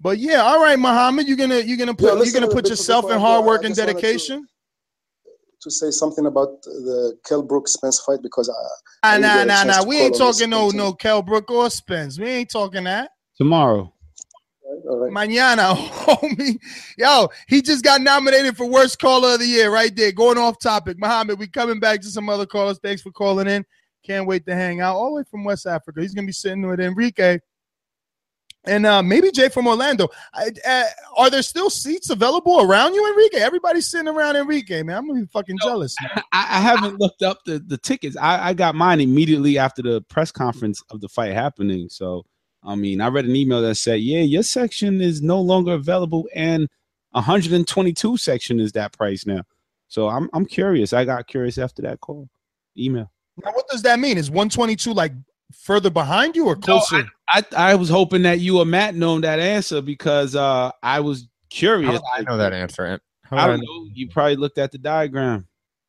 S5: But yeah, all right, Muhammad, you're gonna you're gonna put
S11: Yeah,
S5: you're
S11: listen
S5: gonna
S11: a little
S5: put
S11: bit
S5: yourself
S11: before
S5: in
S11: I go.
S5: hard
S11: I
S5: work and
S11: just wanted to-
S5: dedication.
S11: To say something about the Kell Brook Spence fight because I,
S5: Nah,
S11: I didn't
S5: nah,
S11: get a
S5: nah,
S11: chance
S5: nah.
S11: to
S5: We
S11: call
S5: ain't
S11: on this
S5: talking no
S11: until-
S5: no Kell Brook or Spence. We ain't talking that.
S12: Tomorrow.
S11: All right.
S5: Mañana, homie. Yo, he just got nominated for worst caller of the year right there. Going off topic. Muhammad, we coming back to some other callers. Thanks for calling in. Can't wait to hang out all the way from West Africa. He's going to be sitting with Enrique. And uh, maybe Jay from Orlando. I, uh, are there still seats available around you, Enrique? Everybody's sitting around Enrique, man. I'm going to be fucking jealous. Man.
S12: I, I haven't looked up the, the tickets. I, I got mine immediately after the press conference of the fight happening. So, I mean, I read an email that said, yeah, your section is no longer available, and one twenty-two section is that price now. So I'm I'm curious. I got curious after that call. Email.
S5: Now, what does that mean? Is one twenty-two like further behind you or closer?
S12: No, I, I I was hoping that you or Matt know that answer because uh, I was curious.
S6: How do I know that answer? How
S12: I
S6: do
S12: don't know. You probably looked at the diagram.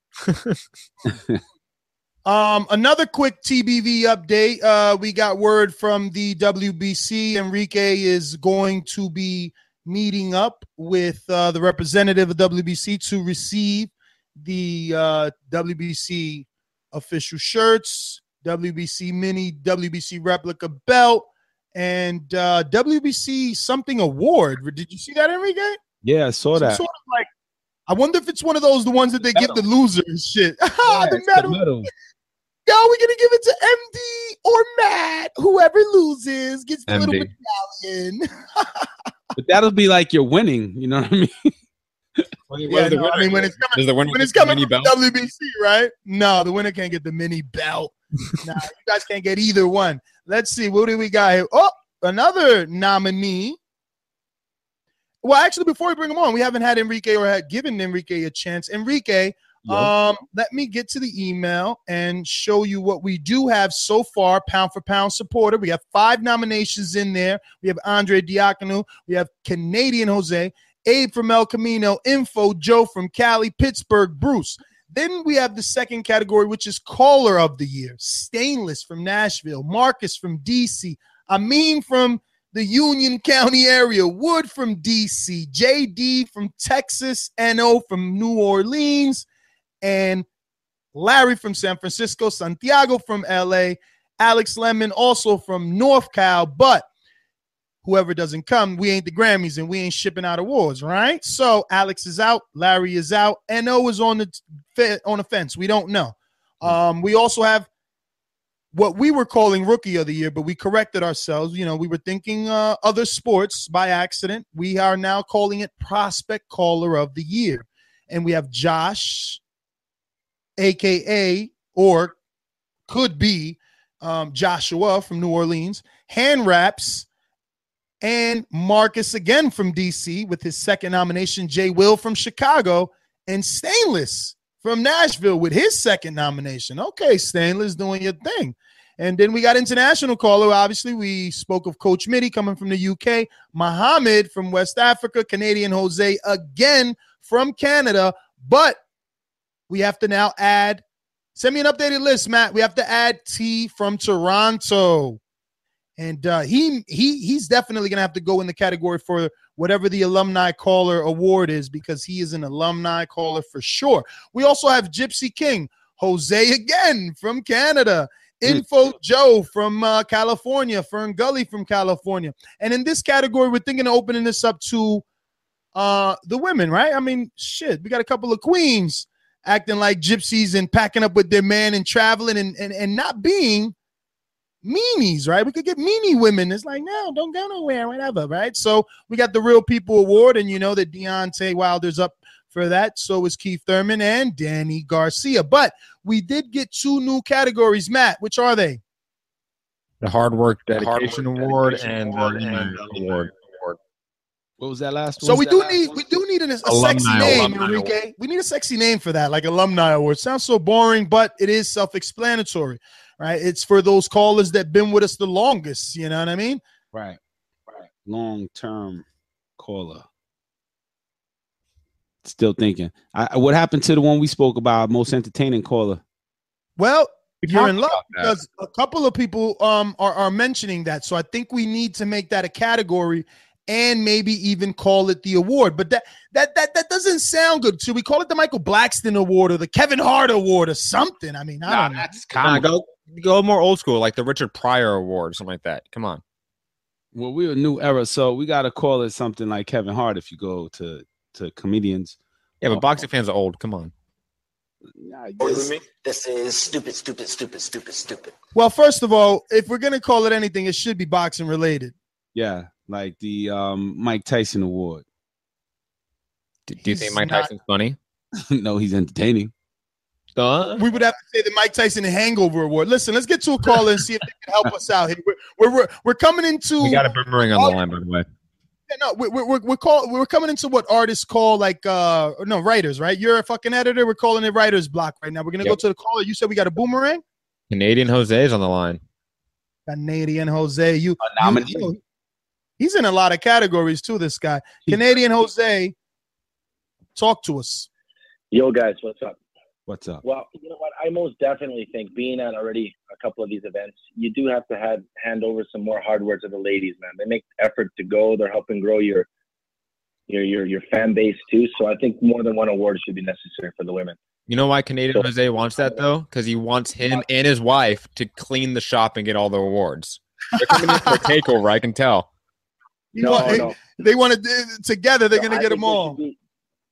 S5: Um, another quick T B V update. Uh, we got word from the W B C. Enrique is going to be meeting up with uh, the representative of W B C to receive the uh, W B C official shirts, W B C mini, W B C replica belt, and uh, W B C something award. Did you see that, Enrique?
S12: Yeah, I saw
S5: Some
S12: that.
S5: sort of like, I wonder if it's one of those the ones that they give the loser and shit.
S12: Yeah,
S5: the
S12: it's
S5: medal.
S12: the medal.
S5: Yo, we're gonna give it to M D or Matt. Whoever loses gets the little
S12: M D.
S5: medallion.
S12: But that'll be like you're winning. You know what I mean?
S5: Yeah, no, I mean when it's coming,
S6: Does the winner
S5: when it's
S6: get the
S5: coming
S6: mini
S5: from
S6: belt?
S5: W B C, right? No, the winner can't get the mini belt. Nah, you guys can't get either one. Let's see, what do we got here? Oh, another nominee. Well, actually, before we bring him on, we haven't had Enrique or had given Enrique a chance. Enrique,
S12: Yep.
S5: um, let me get to the email and show you what we do have so far. Pound for pound supporter. We have five nominations in there. We have Andre Diacono. We have Canadian Jose, Abe from El Camino, Info, Joe from Cali, Pittsburgh, Bruce. Then we have the second category, which is caller of the year. Stainless from Nashville, Marcus from D C, Amin from the Union County area, Wood from D C, J D from Texas, N O from New Orleans, and Larry from San Francisco, Santiago from L A, Alex Lemon also from North Cal, but whoever doesn't come, we ain't the Grammys and we ain't shipping out awards, right? So Alex is out, Larry is out, N O is on the on the fence. We don't know. Um, we also have what we were calling Rookie of the Year, but we corrected ourselves. You know, we were thinking uh, other sports by accident. We are now calling it Prospect Caller of the Year. And we have Josh, a k a or could be um, Joshua from New Orleans, Hand Wraps, and Marcus again from D C with his second nomination, Jay Will from Chicago, and Stainless from Nashville with his second nomination. Okay, Stainless doing your thing. And then we got international caller. Obviously, we spoke of Coach Mitty coming from the U K, Mohammed from West Africa, Canadian Jose again from Canada. But we have to now add, send me an updated list, Matt. We have to add T from Toronto. And uh, he he he's definitely going to have to go in the category for whatever the Alumni Caller Award is because he is an alumni caller for sure. We also have Gypsy King, Jose again from Canada, Info Joe from uh, California, Fern Gully from California. And in this category, we're thinking of opening this up to uh, the women, right? I mean, shit, we got a couple of queens acting like gypsies and packing up with their man and traveling and, and, and not being meanies, right? We could get meanie women. It's like, no, don't go nowhere, whatever, right? So we got the Real People Award, and you know that Deontay Wilder's up for that. So is Keith Thurman and Danny Garcia. But we did get two new categories, Matt. Which are they?
S6: The Hard Work
S12: Hard
S6: Dedication
S12: Work
S6: Award
S12: Dedication
S6: and the
S12: Award
S6: Alumni
S12: and the
S6: Award.
S12: What was that last one?
S5: So we do need we do need a, a sexy
S6: Alumni
S5: name,
S6: Alumni
S5: Enrique.
S6: Award.
S5: We need a sexy name for that, like Alumni Award. Sounds so boring, but it is self-explanatory, right? It's for those callers that been with us the longest. You know what I mean?
S12: Right. Right. Long-term caller. Still thinking. I, what happened to the one we spoke about, most entertaining caller?
S5: Well,
S12: We
S5: you're
S12: talked
S5: in luck
S12: about that.
S5: because a couple of people um are, are mentioning that. So I think we need to make that a category and maybe even call it the award. But that that that that doesn't sound good. Should we call it the Michael Blackston Award or the Kevin Hart Award or something? I mean, I
S6: Nah,
S5: don't know.
S12: That's
S6: Nah,
S12: common.
S6: go go more old school, like the Richard Pryor Award, something like that. Come on.
S12: Well, we're a new era, so we got to call it something like Kevin Hart if you go to, to comedians.
S6: Yeah, but
S12: Oh.
S6: boxing fans are old. Come on.
S12: I
S13: This,
S12: guess.
S13: this is stupid, stupid, stupid, stupid, stupid.
S5: Well, first of all, if we're gonna call it anything, it should be boxing related.
S12: Yeah, like the um, Mike Tyson Award.
S6: Do, do you
S5: He's
S6: think Mike
S5: not-
S6: Tyson's funny?
S12: No, he's entertaining.
S6: Uh,
S5: We would have to say the Mike Tyson Hangover Award. Listen, let's get to a caller and see if they can help us out here. We're we're we're, we're coming into
S6: we got a boomerang on
S5: Oh,
S6: the line, by the way.
S5: Yeah, no, we're we're we're, call, we're coming into what artists call like uh no writers, right? You're a fucking editor. We're calling it writer's block right now. We're gonna go
S6: Yep.
S5: to the caller. You said we got a boomerang.
S6: Canadian Jose is on the line.
S5: Canadian Jose, you,
S12: A
S5: you,
S12: nominee.
S5: you know, he's in a lot of categories too. This guy, Canadian Jose, talk to us.
S14: Yo, guys, what's up?
S12: What's up?
S14: Well, you know what? I most definitely think being at already a couple of these events, you do have to have, hand over some more hardware to the ladies, man. They make effort to go. They're helping grow your your your your fan base too. So I think more than one award should be necessary for the women.
S6: You know why Canadian Jose wants that though? Because he wants him and his wife to clean the shop and get all the awards. They're coming in for a takeover. I can tell.
S5: You
S14: No,
S5: want- they-
S14: no.
S5: They want to together. They're
S14: No,
S5: gonna
S14: I
S5: get
S14: think
S5: them
S14: there
S5: all.
S14: should be-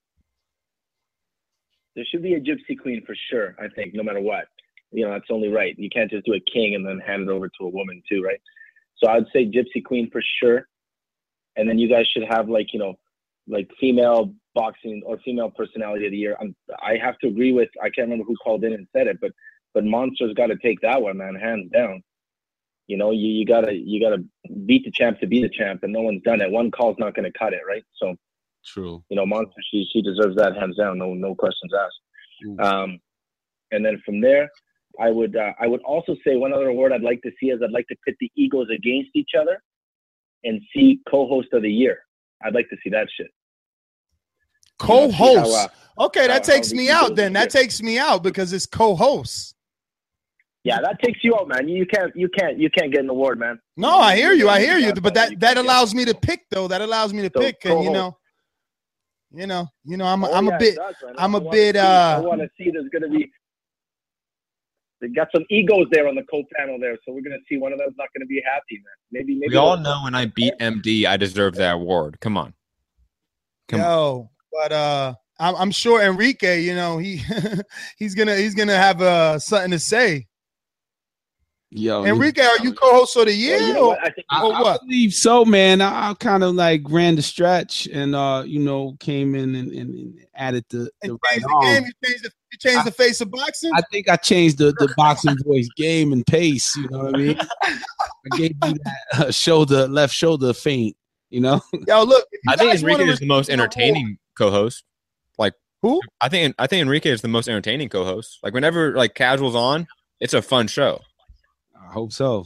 S14: There should be a gypsy queen for sure. I think no matter what, you know, that's only right. You can't just do a king and then hand it over to a woman too, right? So I'd say gypsy queen for sure. And then you guys should have like, you know, like female boxing or female personality of the year. I'm, I have to agree with, I can't remember who called in and said it, but, but Monster's got to take that one, man, hands down. You know, you, you gotta, you gotta beat the champ to be the champ, and no one's done it. One call's not going to cut it, right? So,
S12: True.
S14: you know, Monster, she, she deserves that hands down. No, no questions asked. Um, and then from there, I would, uh, I would also say one other award I'd like to see is I'd like to pit the egos against each other and see co-host of the year. I'd like to see that shit.
S5: Co-host.
S14: how, uh,
S5: Okay, that
S14: how-
S5: takes
S14: how
S5: me
S14: the
S5: out
S14: egos
S5: then.
S14: are
S5: That takes me out because it's co-host.
S14: Yeah, that takes you out, man. You can't, you can't, you can't get an award, man.
S5: No, I hear you. I hear you. But that that allows me to pick though. That allows me to
S14: So,
S5: pick, and you
S14: co-host.
S5: know, you know, you know, I'm a,
S14: Oh,
S5: I'm
S14: yeah,
S5: a
S14: it
S5: bit,
S14: does, man.
S5: I'm
S14: I
S5: a
S14: wanna
S5: bit.
S14: see-
S5: uh
S14: I want to see there's going to be. They got some egos there on the co-panel there, so we're going to see one of them's not going to be happy, man. Maybe, maybe.
S6: We all
S14: they'll-
S6: know when I beat M D, I deserve that award. Come on. Come
S5: Yo, but uh, I'm, I'm sure Enrique, you know, he he's gonna he's gonna have uh something to say.
S12: Yo,
S5: Enrique, are you co-host of the year?
S14: Well, you know
S5: or,
S14: what? I think
S12: I,
S5: or
S12: I
S5: what?
S12: believe so, man. I, I kind of like ran the stretch and uh, you know, came in and, and, and added the, the
S5: And
S12: right
S5: changed the
S12: arm.
S5: game. You changed the, you changed the face of boxing.
S12: I think I changed the, the boxing voice game and pace. You know what I mean? I gave you that uh, shoulder, left shoulder feint. You know?
S5: Yo, look. if you
S6: I think
S5: guys wanna
S6: Enrique is the most
S5: receive an award-
S6: entertaining co-host. Like
S5: who?
S6: I think I think Enrique is the most entertaining co-host. Like whenever like casuals on, it's a fun show.
S12: I hope so.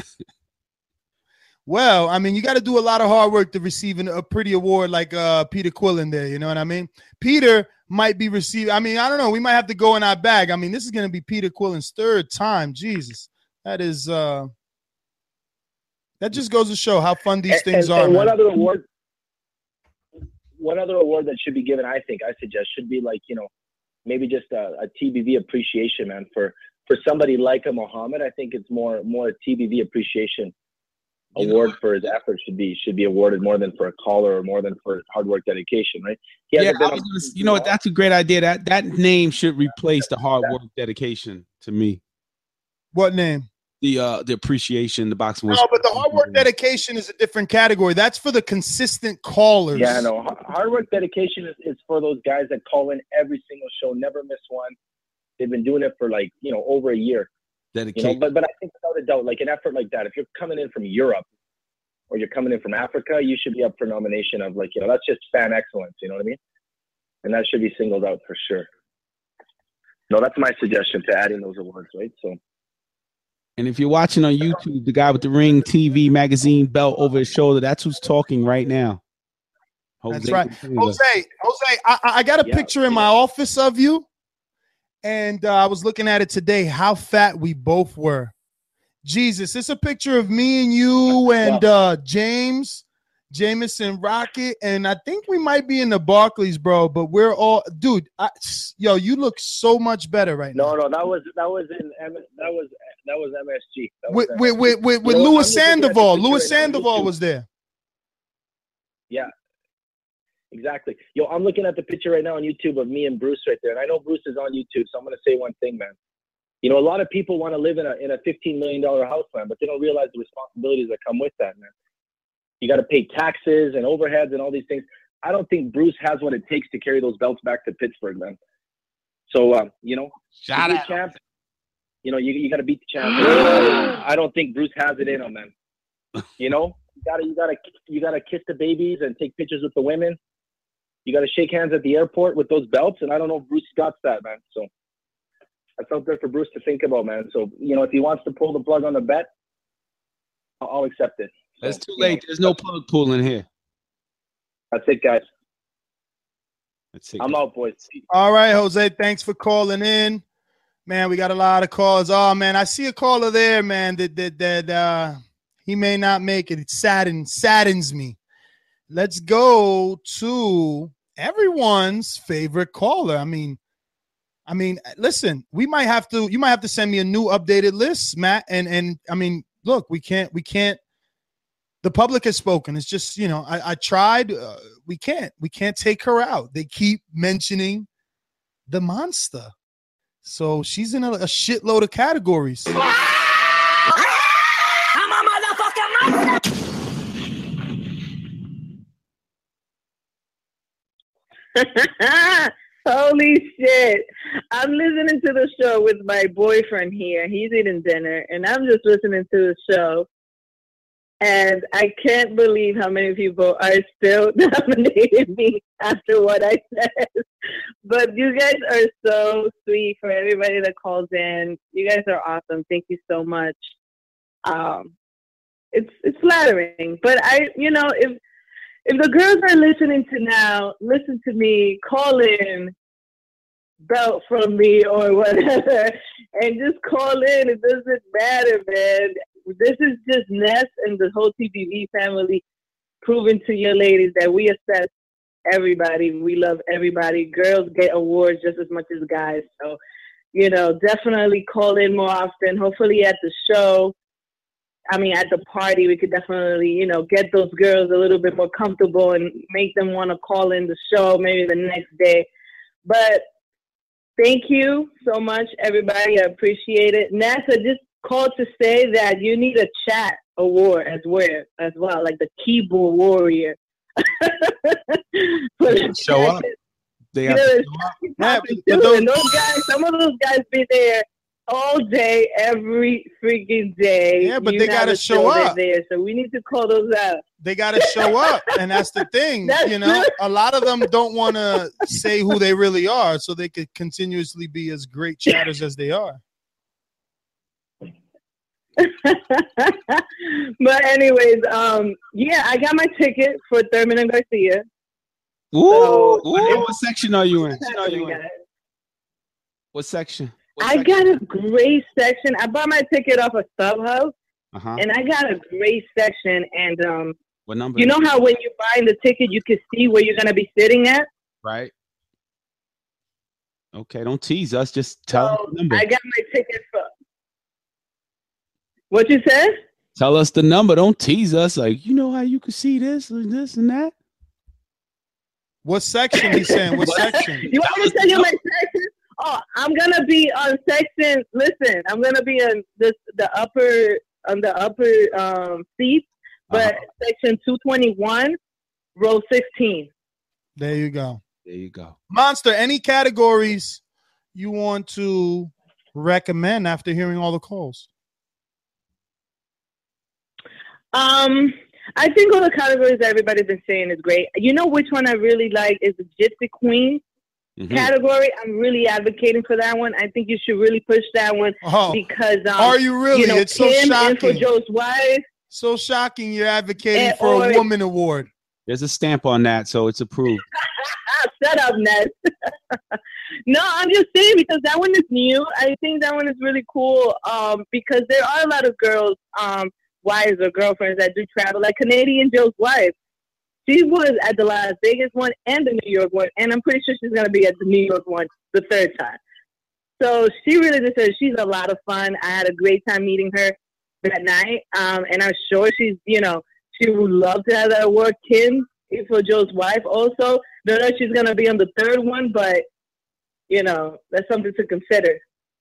S5: Well, I mean, you got to do a lot of hard work to receive an, a pretty award like uh, Peter Quillen there. You know what I mean? Peter might be receiving. I mean, I don't know. We might have to go in our bag. I mean, this is going to be Peter Quillen's third time. Jesus, that is. uh That just goes to show how fun these
S14: And-
S5: things
S14: and,
S5: are.
S14: and one
S5: man.
S14: other award, one other award that should be given, I think, I suggest, should be like, you know, maybe just a, a T B V appreciation, man, for for somebody like a Muhammad. I think it's more more a T B V appreciation award for his effort should be should be awarded more than for a caller or more than for hard work dedication, right? He
S12: Yeah,
S14: hasn't been
S12: I was
S14: on-
S12: gonna, you know what? That's a great idea. That that name should replace the hard work dedication to me.
S5: What name?
S12: The uh the appreciation, the boxing.
S5: No, but the hard work dedication is a different category. That's for the consistent callers.
S14: Yeah, no. h- Hard work dedication is, is for those guys that call in every single show, never miss one. They've been doing it for like, you know, over a year. You know,
S12: Dedication.
S14: but but I think without a doubt, like an effort like that, if you're coming in from Europe or you're coming in from Africa, you should be up for nomination of like, you know, that's just fan excellence, you know what I mean? And that should be singled out for sure. No, that's my suggestion to adding those awards, right? So
S12: And if you're watching on YouTube, the guy with the Ring T V magazine belt over his shoulder, that's who's talking right now.
S5: That's
S12: Jose
S5: right.
S12: Contreras.
S5: Jose, Jose, I, I got a
S14: Yeah,
S5: picture in my office of you, and uh, I was looking at it today, how fat we both were. Jesus, it's a picture of me and you and uh, James. Jameson Rocket, and I think we might be in the Barclays, bro. But we're all, dude. I, yo, you look so much better right now.
S14: No, no, that was that was in M- that was that was M S G. That
S5: With
S14: was
S5: with
S14: M S G.
S5: with with, with
S14: You know what?
S5: Louis
S14: I'm just looking at the
S5: Sandoval.
S14: picture
S5: Louis
S14: right now on
S5: Sandoval
S14: YouTube.
S5: was there.
S14: Yeah, exactly. Yo, I'm looking at the picture right now on YouTube of me and Bruce right there, and I know Bruce is on YouTube, so I'm gonna say one thing, man. You know, a lot of people want to live in a in a fifteen million dollar house, man, but they don't realize the responsibilities that come with that, man. You got to pay taxes and overheads and all these things. I don't think Bruce has what it takes to carry those belts back to Pittsburgh, man. So, um, you know,
S12: Shout
S14: to be
S12: out.
S14: champ. You know, you you got to beat the champ. I don't think Bruce has it in him, man. You know, you gotta you gotta you gotta kiss the babies and take pictures with the women. You gotta shake hands at the airport with those belts, and I don't know if Bruce got that, man. So that's out there for Bruce to think about, man. So, you know, if he wants to pull the plug on the bet, I'll, I'll accept it. So,
S12: That's too
S14: you know,
S12: late. There's no plug pulling here.
S14: That's it, guys.
S12: That's it.
S14: I'm out, boys.
S5: All right, Jose. Thanks for calling in, man. We got a lot of calls. Oh man, I see a caller there, man. That that that uh, he may not make it. It saddens saddens me. Let's go to everyone's favorite caller. I mean, I mean, listen. We might have to. You might have to send me a new updated list, Matt. And and I mean, look, we can't. We can't. The public has spoken. It's just, you know, I, I tried. Uh, we can't. We can't take her out. They keep mentioning the monster. So she's in a, a shitload of categories.
S13: I'm a motherfucking monster.
S15: Holy shit. I'm listening to the show with my boyfriend here. He's eating dinner, and I'm just listening to the show. And I can't believe how many people are still nominating me after what I said. But you guys are so sweet for everybody that calls in. You guys are awesome. Thank you so much. Um, it's it's flattering. But I, you know, if if the girls are listening to now, listen to me, call in, belt from me or whatever, and just call in. It doesn't matter, man. This is just Ness and the whole T B V family proving to your ladies that we assess everybody. We love everybody. Girls get awards just as much as guys. So, you know, definitely call in more often. Hopefully at the show, I mean, at the party, we could definitely, you know, get those girls a little bit more comfortable and make them want to call in the show maybe the next day. But thank you so much, everybody. I appreciate it. NASA just called to say that you need a chat award as well, as well, like the keyboard warrior.
S12: Show up. They
S15: You
S12: have
S15: know,
S12: to
S15: it's
S12: show up.
S15: popping
S5: Yeah,
S15: too.
S5: those-
S15: And those guys, some of those guys be there all day, every freaking day.
S5: Yeah, but
S15: You
S5: they
S15: have
S5: gotta
S15: a
S5: show
S15: they're
S5: up.
S15: there, so we need to call those out.
S5: They got to show up, and that's the thing.
S15: That's
S5: You know,
S15: true.
S5: a lot of them don't want to say who they really are, so they could continuously be as great chatters as they are.
S15: But anyways, um, yeah, I got my ticket for Thurman and Garcia.
S12: Ooh,
S15: So-
S12: ooh. What section are you in?
S15: What's happening, guys?
S12: What section? What
S15: I
S12: section?
S15: got a great section. I bought my ticket off of StubHub,
S12: Uh-huh.
S15: and I got a great section. And um,
S12: What number?
S15: you know how when you're buying the ticket, you can see where you're gonna be sitting at.
S12: Right. Okay, don't tease us. Just tell us
S15: So
S12: the number.
S15: I got my ticket for. What you said?
S12: Tell us the number. Don't tease us. Like, you know how you can see this and this and that.
S5: What section he's saying? What section?
S15: You want me to tell you my section? Oh, I'm gonna be on section. Listen, I'm gonna be on this the upper on the upper um seat, but
S12: Uh-huh.
S15: section two twenty-one, row sixteen.
S5: There you go.
S12: There you go.
S5: Monster, any categories you want to recommend after hearing all the calls?
S15: Um, I think all the categories that everybody's been saying is great. You know which one I really like is the Gypsy Queen
S12: Mhm.
S15: category. I'm really advocating for that one. I think you should really push that one
S5: Oh,
S15: because um,
S5: are you really?
S15: You know,
S5: It's so
S15: Kim and for
S5: shocking.
S15: Joe's wife.
S5: So shocking you're advocating
S15: And-
S5: for a
S15: or-
S5: woman award.
S12: There's a stamp on that, so it's approved.
S15: Shut up, Ness. No, I'm just saying because that one is new. I think that one is really cool um, because there are a lot of girls, um, wives or girlfriends that do travel, like Canadian Joe's wife. She was at the Las Vegas one and the New York one, and I'm pretty sure she's going to be at the New York one the third time. So she really just said she's a lot of fun. I had a great time meeting her that night, um, and I'm sure she's, you know, she would love to have that award. Kim, for Joe's wife, also. Don't know if she's going to be on the third one, but, you know, that's something to consider.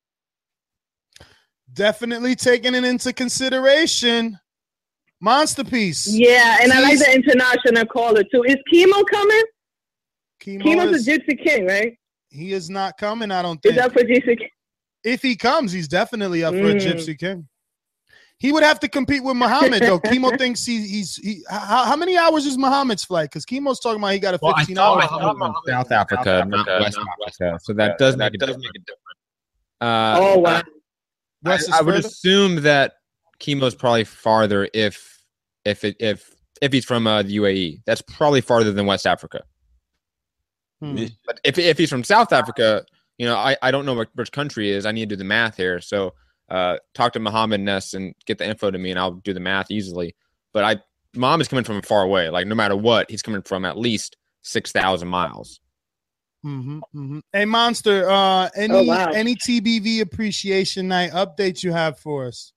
S5: Definitely taking it into consideration. Monsterpiece.
S15: Yeah, and
S5: He's,
S15: I like the international caller, too. Is Chemo coming?
S5: Chemo
S15: Chemo's
S5: is,
S15: a Gypsy King, right?
S5: He is not coming, I don't think.
S15: Is up for Gypsy King?
S5: If he comes, he's definitely up
S15: Mm.
S5: for a Gypsy King. He would have to compete with Muhammad, though. Chemo thinks he, he's he. How, how many hours is Muhammad's flight? Because Chemo's talking about he got a
S6: Well, I
S5: fifteen
S6: thought
S5: hour.
S6: Muhammad was in South Africa, not West Africa, so that does make a difference. Uh,
S15: Oh, wow.
S6: I,
S5: West is
S6: I would
S5: further?
S6: assume that Chemo's probably farther if if it, if if he's from uh, the U A E. That's probably farther than West Africa.
S5: Hmm.
S6: But if if he's from South Africa, you know, I, I don't know what, which country it is. I need to do the math here. So uh, talk to Muhammad Ness and get the info to me, and I'll do the math easily. But I, Mom is coming from far away. Like no matter what, he's coming from at least six thousand miles.
S5: Mm-hmm, mm-hmm. Hey, Monster, uh, any
S15: Oh, wow.
S5: any T B V Appreciation Night updates you have for us?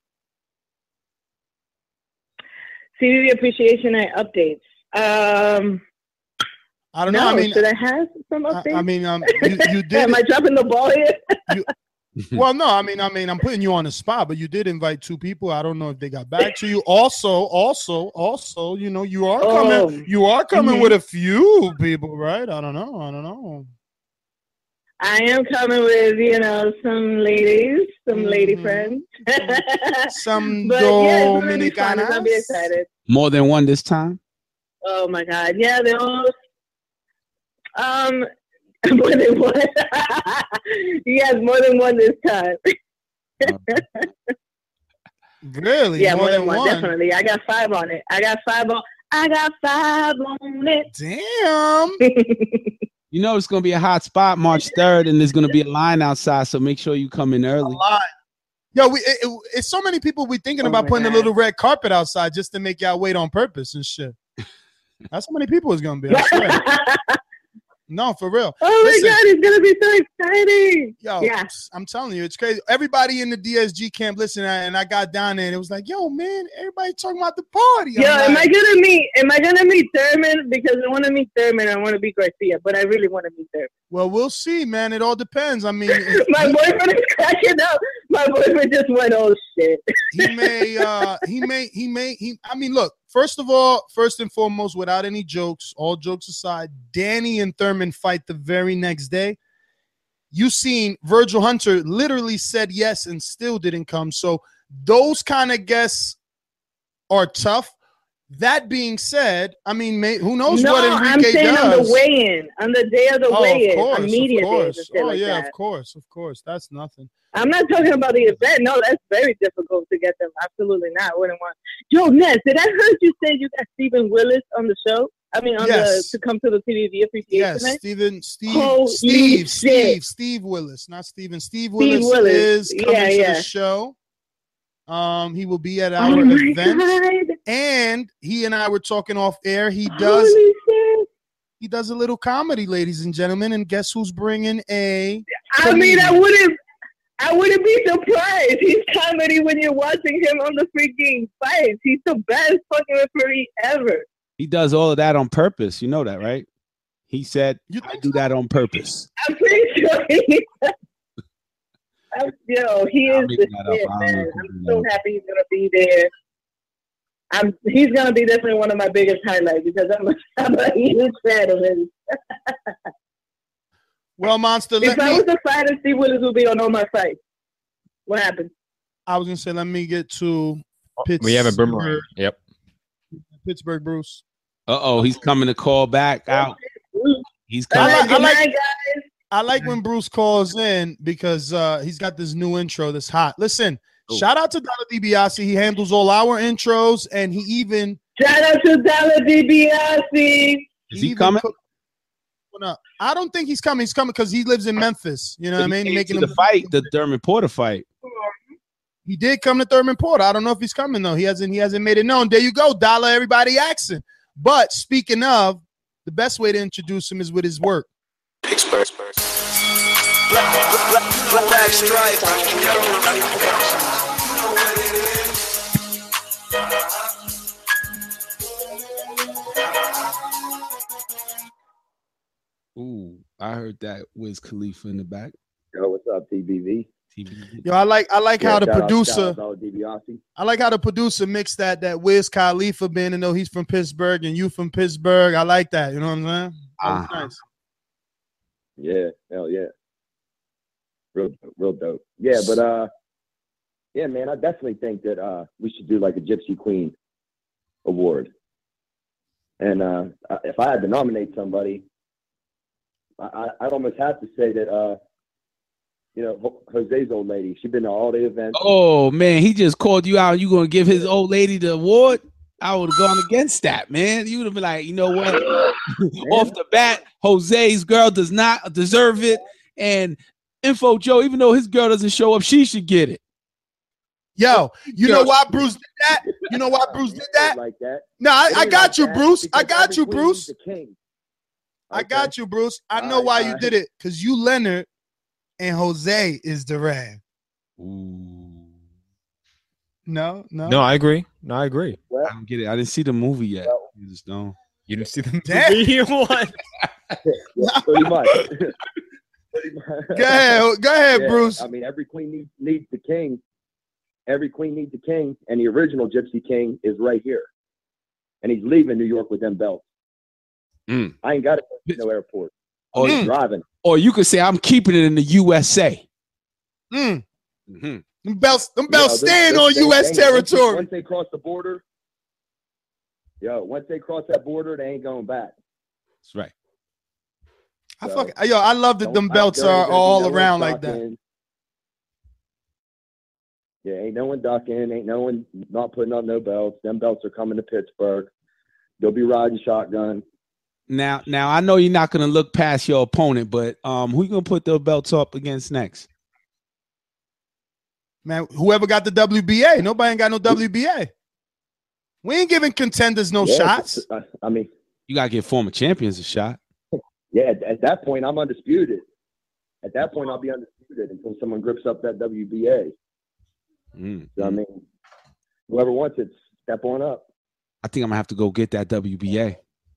S15: C V V Appreciation Night updates. Um,
S5: I don't
S15: no,
S5: know. I mean,
S15: should I have some
S5: I,
S15: updates?
S5: I mean, um, you, you did.
S15: Am I dropping the ball here?
S5: you, well, no, I mean, I mean, I'm putting you on the spot, but you did invite two people. I don't know if they got back to you. Also, also, also, you know, you are
S15: Oh.
S5: coming. You are coming
S15: Mhm.
S5: with a few people, right? I don't know. I don't know.
S15: I am coming with, you know, some ladies, some lady
S5: Mhm.
S15: friends.
S5: Some
S15: But yeah, it's gonna be fun. It's gonna be
S5: Dominicanas.
S15: excited.
S12: More than one this time.
S15: Oh my God. Yeah, they're all um more than one. Yes, more than one this time.
S5: Really?
S15: Yeah,
S5: more,
S15: more
S5: than,
S15: than one,
S5: one.
S15: definitely. I got five on it. I got five on I got five on it.
S5: Damn.
S12: You know it's gonna be a hot spot March third, and there's gonna be a line outside. So make sure you come in early.
S5: Yo, we it, it- it's so many people we thinking
S15: Oh
S5: about
S15: my
S5: putting
S15: God.
S5: a little red carpet outside just to make y'all wait on purpose and shit. That's how many people it's gonna be. I swear. No, for real.
S15: Oh my
S5: Listen,
S15: God, it's gonna be so exciting.
S5: Yo,
S15: Yeah.
S5: I'm telling you, it's crazy. Everybody in the D S G camp, listen, and I got down there and it was like, yo, man, everybody talking about the party.
S15: Yo,
S5: I'm
S15: am I
S5: like,
S15: gonna meet? Am I gonna meet Thurman? Because I want to meet Thurman. I want to meet Garcia, but I really want to meet Thurman.
S5: well, we'll see, man. It all depends. I mean, if
S15: My
S5: he,
S15: boyfriend is cracking up. My boyfriend just went, oh shit.
S5: he may, uh, he may, he may, he. I mean, look. First of all, first and foremost, without any jokes, all jokes aside, Danny and Thurman fight the very next day. You seen Virgil Hunter literally said yes and still didn't come. So those kind of guests are tough. That being said, I mean, may, who knows
S15: No,
S5: what
S15: I'm
S5: Enrique
S15: saying
S5: does?
S15: on the weigh-in, on the day of the
S5: Oh,
S15: weigh-in,
S5: of course,
S15: on
S5: of
S15: media days
S5: course.
S15: and shit
S5: Oh,
S15: like
S5: yeah,
S15: that.
S5: of course, of course. That's nothing.
S15: I'm not talking about the event. No, that's very difficult to get them. Absolutely not. I wouldn't want. Yo, Ness, did I heard you say you got Stephen Willis on the show? I mean, on
S5: Yes.
S15: the to come to the T V V Appreciation
S5: Yes,
S15: Night?
S5: Stephen, Steve,
S15: Holy
S5: Steve,
S15: shit.
S5: Steve, Steve Willis, not Stephen. Steve Willis,
S15: Willis.
S5: is coming
S15: Yeah,
S5: to
S15: yeah.
S5: the show. Um, he will be at our
S15: Oh my
S5: event,
S15: God.
S5: and he and I were talking off air. He does,
S15: Holy shit.
S5: he does a little comedy, ladies and gentlemen. And guess who's bringing a?
S15: I mean, I
S5: comedian?
S15: wouldn't. I wouldn't be surprised. He's comedy when you're watching him on the freaking fights. He's the best fucking referee ever.
S12: He does all of that on purpose. You know that, right? He said,
S5: You
S12: I do that on purpose.
S15: I'm pretty sure he. I'm, yo, he
S12: I'll
S15: is
S12: make
S15: the
S12: that up.
S15: shit,
S12: I don't
S15: man.
S12: know if
S15: I'm
S12: you
S15: so
S12: know.
S15: happy he's gonna be there. I'm. He's gonna be definitely one of my biggest highlights because I'm a, I'm a huge fan of his.
S5: Well, Monster, let
S15: If I
S5: me.
S15: was a fighter, Steve Willis would be on all my fights. What happened?
S5: I was gonna say, let me get to Pittsburgh.
S6: We have a boomerang. Yep.
S5: Pittsburgh, Bruce.
S12: Uh oh, he's coming to call back out. He's
S5: I
S12: coming.
S5: like, I
S15: Good
S5: like,
S15: night, guys.
S5: I like when Bruce calls in because uh, he's got this new intro that's hot. Listen,
S12: Ooh.
S5: shout out to Dalla DiBiase. He handles all our intros, and he even
S15: Shout out to Dalla DiBiase.
S12: Is he
S5: even
S12: coming?
S5: cook- Well, no, I don't think he's coming. He's coming because he lives in Memphis. You know what I mean?
S12: He came
S5: Making
S12: to
S5: him
S12: the fight, the Thurman Porter fight.
S5: He did come to Thurman Porter. I don't know if he's coming though. He hasn't. He hasn't made it known. There you go, Dalla. Everybody asking. But speaking of, the best way to introduce him is with his work.
S2: Pittsburgh. Black, black, black stripe.
S12: Ooh, I heard that Wiz Khalifa in the back.
S9: Yo, what's up, T B V?
S12: T B V.
S5: Yo, I like I like
S9: Yeah,
S5: how the
S9: shout out-
S5: producer
S9: shout out to DiBiase.
S5: I like how the producer mixed that that Wiz Khalifa band, and though he's from Pittsburgh and you from Pittsburgh. I like that. You know what I'm saying? That was
S12: Uh-huh.
S5: nice.
S9: Yeah, hell yeah. Real real dope. Yeah, but uh yeah, man, I definitely think that uh we should do like a Gypsy Queen award. And uh I- if I had to nominate somebody, I, I I'd almost have to say that uh you know, Ho- Jose's old lady, she's been to all the events.
S12: Oh man, he just called you out. You gonna give his old lady the award? I would have gone against that, man. You would have been like, you know what? Off the bat, Jose's girl does not deserve it. And Info Joe, even though his girl doesn't show up, she should get it.
S5: Yo, you
S12: Yo.
S5: know why Bruce did that? You know why Bruce did that?
S9: Like that.
S5: No, I,
S9: It
S5: I
S9: ain't
S5: got
S9: like
S5: you,
S9: that,
S5: Bruce. I
S9: because
S5: got
S9: every
S5: you,
S9: queen
S5: Bruce.
S9: needs a king.
S5: I got you, Bruce. I know
S9: All right,
S5: why
S9: all
S5: you
S9: right.
S5: did it, because you Leonard and Jose is Duran. No, no.
S6: No, I agree. No, I agree.
S12: I don't get it. I didn't see the movie yet. You just don't.
S6: You didn't see the
S5: Damn.
S6: movie? What?
S9: Yeah, pretty much. Pretty much.
S5: Go ahead, go ahead,
S9: Yeah,
S5: Bruce.
S9: I mean, every queen needs, needs the king. Every queen needs a king, and the original Gypsy King is right here, and he's leaving New York with them belts.
S12: Mm.
S9: I ain't got to go to no airport.
S12: Oh,
S9: He's
S12: yeah.
S9: driving.
S12: Or you could say I'm keeping it in the U S A.
S5: Mm.
S12: Mm-hmm.
S5: Them belts, them
S9: You
S5: belts
S9: know, they-
S5: staying
S9: they-
S5: on
S9: they-
S5: U S
S9: they ain't- once they-
S5: territory.
S9: Once they cross the border, yo, once they cross that border, they ain't going back.
S12: That's right.
S5: I
S9: So,
S5: fucking, yo, I love that
S9: don't-
S5: them
S9: I-
S5: belts
S9: there ain't
S5: are
S9: gonna be
S5: all
S9: no one
S5: around like that.
S9: ducking. Yeah, ain't no one ducking, ain't no one not putting up no belts. Them belts are coming to Pittsburgh. They'll be riding shotgun.
S12: Now, now I know you're not gonna look past your opponent, but um, who you gonna put the belts up against next?
S5: Man, whoever got the W B A, nobody ain't got no W B A. We ain't giving contenders no
S9: Yeah,
S5: shots.
S9: I, I mean,
S12: You gotta give former champions a shot.
S9: yeah, at, at that point, I'm undisputed. At that point, I'll be undisputed until someone grips up that W B A.
S12: Mm.
S9: So, I mean, whoever wants it, step on up.
S12: I think I'm gonna have to go get that W B A.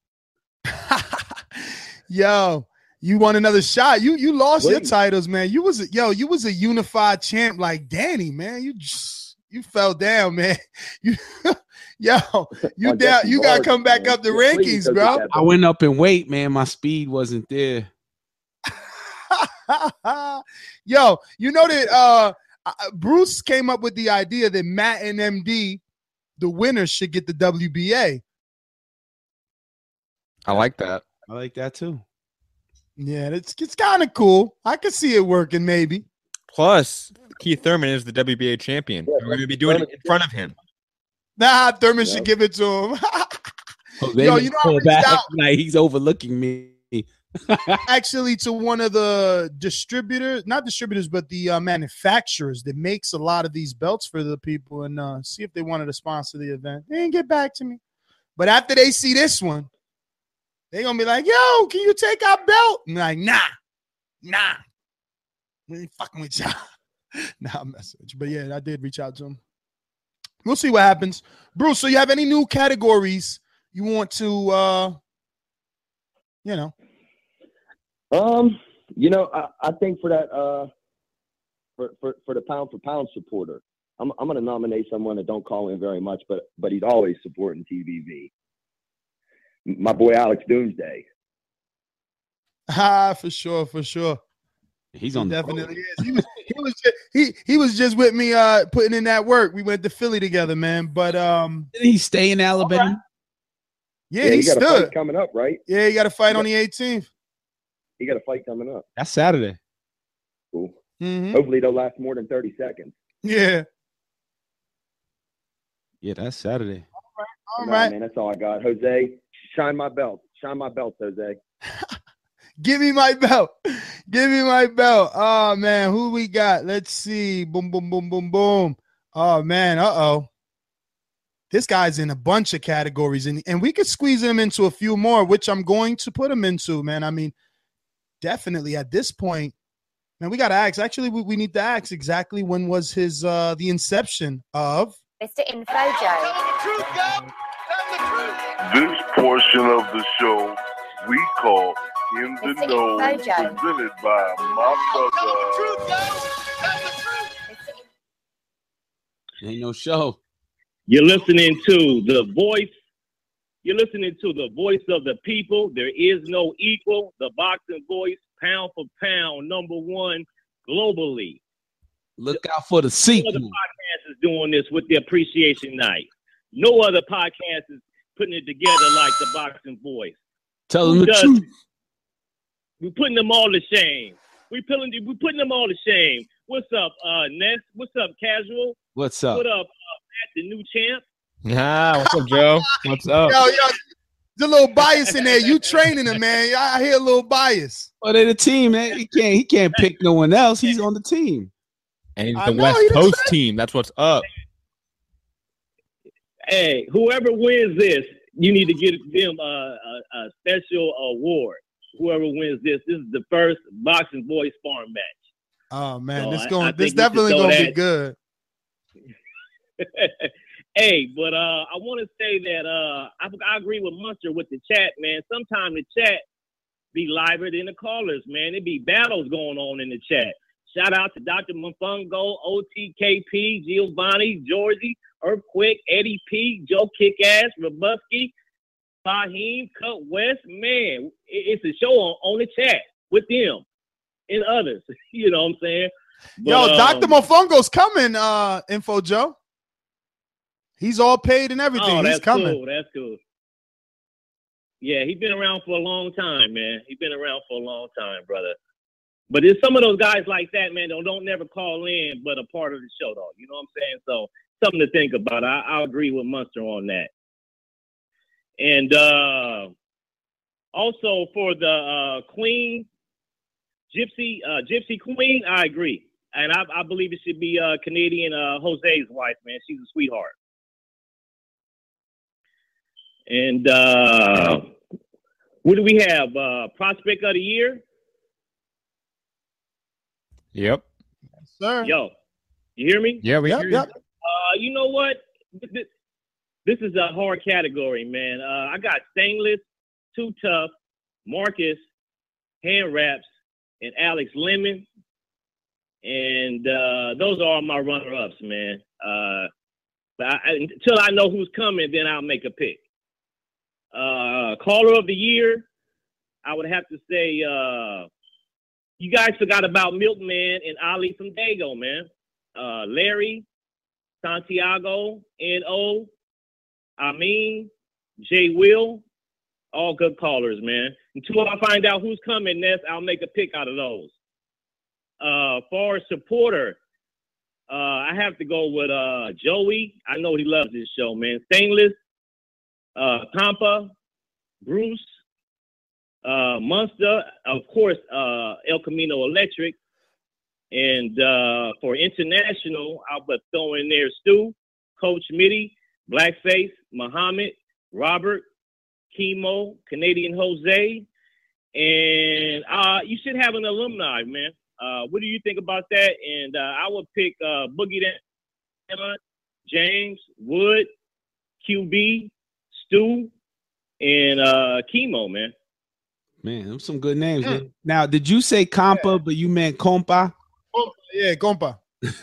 S5: Yo, you want another shot? You you lost your
S9: Please.
S5: titles, man. You was a, yo, you was a unified champ like Danny, man. You just you fell down, man. You yo, you
S9: On
S5: down.
S9: Jesse
S5: You gotta
S9: Bars,
S5: come back
S9: man.
S5: up the
S9: Yeah, please
S5: rankings,
S9: go get
S5: bro.
S9: that
S12: I went up in weight, man. My speed wasn't there.
S5: Yo, you know that uh, uh, Bruce came up with the idea that Matt and M D, the winners, should get the W B A.
S6: I like that.
S12: I like that too.
S5: Yeah, it's it's kind of cool. I could see it working, maybe.
S6: Plus, Keith Thurman is the W B A champion.
S9: Yeah,
S6: We're going to be doing it in front of him.
S5: Nah, Thurman
S9: Yep.
S5: should give it to him.
S12: Jose
S5: Yo,
S12: must
S5: you know I
S12: pull
S5: reached
S12: back,
S5: out
S12: like he's overlooking me.
S5: actually to one of the distributors, not distributors, but the uh, manufacturers that makes a lot of these belts for the people, and uh, see if they wanted to sponsor the event. They didn't get back to me, but after they see this one, they gonna be like, "Yo, can you take our belt?" I'm like, "Nah, nah, we ain't fucking with y'all." Nah, I'm messing with you, but yeah, I did reach out to him. We'll see what happens, Bruce. So you have any new categories you want to, uh, you know?
S9: Um, you know, I, I think for that, uh, for, for, for the pound for pound supporter, I'm I'm gonna nominate someone that don't call in very much, but but he's always supporting T V V. My boy Alex Doomsday.
S5: Ah, for sure, for sure.
S12: He's
S5: He
S12: on the
S5: definitely is. He was he was just, he he was just with me uh putting in that work. We went to Philly together, man. But um
S12: Did he stay in Alabama?
S5: yeah, he
S9: he got a
S5: stood.
S9: fight coming up, right?
S5: Yeah, he got a fight on the eighteenth.
S9: He got a fight coming up.
S12: That's Saturday.
S9: Cool.
S5: Mm-hmm.
S9: Hopefully, they'll last more than thirty seconds.
S5: Yeah.
S12: Yeah, that's Saturday.
S5: All
S9: Nah,
S5: right.
S9: man, that's all I got. Jose, shine my belt. Shine my belt, Jose.
S5: Give me my belt. Give me my belt. Oh man, who we got? Let's see. Boom, boom, boom, boom, boom. Oh man, uh-oh. this guy's in a bunch of categories, and, and we could squeeze him into a few more, which I'm going to put him into, man. I mean, definitely at this point, man, we got to ask. Actually, we, we need to ask exactly when was his uh, the inception of
S4: Mister InfoJo.
S2: This portion of the show we call In the
S4: Mister
S2: Know,
S4: InfoJo.
S2: presented by my brother.
S12: Ain't no show.
S14: You're listening to the voice. You're listening to the voice of the people. There is no equal. The boxing voice, pound for pound, number one globally.
S12: Look out for the sequel.
S14: No other podcast is doing this with the appreciation night. No other podcast is putting it together like the boxing voice.
S12: Tell
S14: Who
S12: them the
S14: does
S12: truth.
S14: it? We're putting them all to shame. We putting we putting them all to shame. What's up, uh, Ness? What's up, Casual?
S12: What's up?
S14: What up, uh, Matt, the new champ?
S6: Yeah, what's up, Joe? What's up?
S5: Yo, yo, there's a little bias in there. You training him, man. I hear a little bias.
S12: Well, they're the team, man. He can't. He can't pick no one else. He's on the team.
S6: And he's
S5: I
S6: the
S5: know,
S6: West
S5: he done
S6: Coast
S5: said-
S6: team. That's what's up.
S14: Hey, whoever wins this, you need to give them a, a, a special award. Whoever wins this, this is the first boxing boys farm match.
S5: Oh man,
S14: So
S5: this
S14: I-
S5: going
S14: I
S5: this
S14: think we should
S5: definitely
S14: throw
S5: gonna be
S14: that-
S5: good.
S14: Hey, but uh, I want to say that uh, I, I agree with Munster with the chat, man. Sometimes the chat be liver than the callers, man. It be battles going on in the chat. Shout out to Doctor Mfungo, O T K P, Giovanni, Georgie, Earthquake, Eddie P, Joe Kickass, Robusky, Fahim, Cut West. Man, it, it's a show on, on the chat with them and others. You know what I'm saying? But,
S5: Yo,
S14: um,
S5: Doctor Mofongo's coming, uh, Info Joe. He's all paid and everything.
S14: Oh,
S5: He's
S14: that's
S5: coming.
S14: cool. That's cool. Yeah, he's been around for a long time, man. He's been around for a long time, brother. But it's some of those guys like that, man, don't, don't never call in, but a part of the show, though. You know what I'm saying? So something to think about. I, I agree with Munster on that. And uh, also for the uh, Queen, Gypsy, uh, Gypsy Queen, I agree. And I, I believe it should be uh, Canadian uh, Jose's wife, man. She's a sweetheart. And uh, what do we have? Uh, Prospect of the Year?
S6: Yep.
S5: Sir.
S14: Yo, you hear me?
S6: Yeah, we
S5: Yep,
S6: hear
S5: yep.
S6: you.
S14: Uh, you know what? This, this is a hard category, man. Uh, I got Stainless, Too Tough, Marcus, Hand Wraps, and Alex Lemon. And uh, those are all my runner-ups, man. Uh, but I, until I know who's coming, then I'll make a pick. Uh, Caller of the Year, I would have to say uh, you guys forgot about Milkman and Ali from Dago, man. Uh, Larry, Santiago, N O, Amin, J. Will, all good callers, man. Until I find out who's coming next, I'll make a pick out of those. Uh, for a supporter, uh, I have to go with uh, Joey. I know he loves this show, man. Stainless, uh, Tampa, Bruce, uh, Munster, of course, uh, El Camino Electric. And uh, for international, I'll but throw in there Stu, Coach Mitty, Blackface, Muhammad, Robert, Chemo, Canadian Jose. And uh, you should have an alumni, man. Uh, what do you think about that? And uh, I would pick uh, Boogie Down, James, Wood, Q B, Stu, and uh, Chemo, man.
S12: Man, them some good names. Man. Now, did you say compa, yeah. but you meant compa?
S5: Compa, yeah, compa.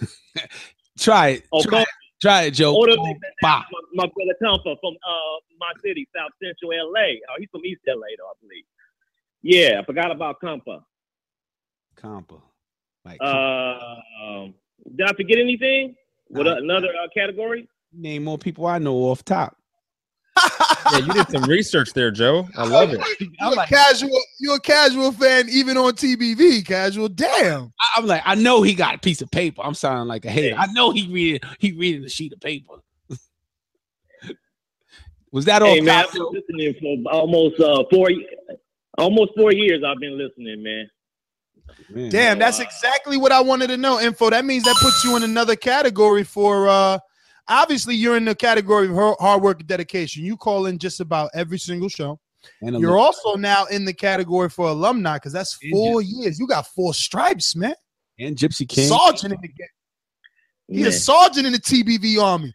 S12: Try it.
S14: Oh,
S12: try, it. try it, Joe.
S14: Order my, my brother Compa from uh, my city, South Central L A. Oh, he's from East L A, though, I believe. Yeah, I forgot about Compa.
S12: Compa. Like
S14: uh, um, did I forget anything? What uh, another uh, category?
S12: Name more people I know off top.
S6: Yeah, you did some research there, Joe. I love it.
S5: You're a casual. You're a casual fan, even on T B V. Casual, damn.
S12: I'm like, I know he got a piece of paper. I'm sounding like a hater. I know he read he reading a sheet of paper. Was that all?
S14: Hey man, I've been listening for almost uh, four, almost four years. I've been listening, man.
S12: Man.
S5: Damn, that's exactly what I wanted to know. Info. That means that puts you in another category for uh obviously you're in the category of har- hard work and dedication. You call in just about every single show.
S12: And
S5: You're
S12: alum-
S5: also now in the category for alumni because that's four years. You got four stripes, man.
S12: And Gypsy King.
S5: Sergeant in the game. He a
S14: Man.
S5: sergeant in the T B V Army.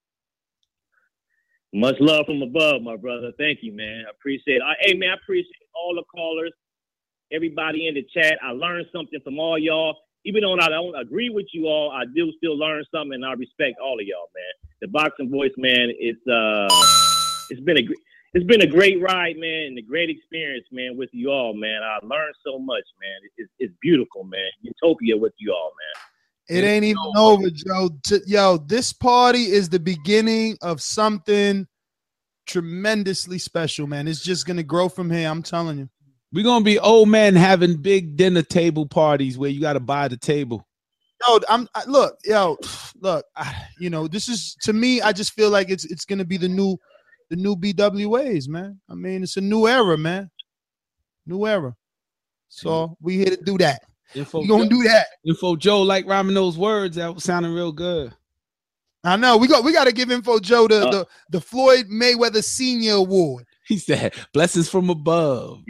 S16: Much love from above, my brother. Thank you, man. I appreciate it. I, hey, man, I appreciate all the callers, everybody in the chat. I learned something from all y'all. Even though I don't agree with you all, I do still learn something, and I respect all of y'all, man. The Boxing Voice, man, it's uh, it's been a gr- it's been a great ride, man, and a great experience, man, with you all, man. I learned so much, man. It's, it's beautiful, man. Utopia with you all, man.
S5: It ain't even over, Joe. T- Yo, this party is the beginning of something tremendously special, man. It's just gonna grow from here. I'm telling you.
S12: We're gonna be old men having big dinner table parties where you got to buy the table.
S5: Yo, I'm I, look, yo, look. I, you know, this is to me. I just feel like it's it's gonna be the new, the new B W As, man. I mean, it's a new era, man. New era. So we here to do that.
S12: Info
S5: We gonna
S12: Joe,
S5: do that.
S12: Info Joe like rhyming those words. That was sounding real good.
S5: I know. We got we got to give Info Joe the, the the Floyd Mayweather Senior Award.
S12: He said, "Blessings from above."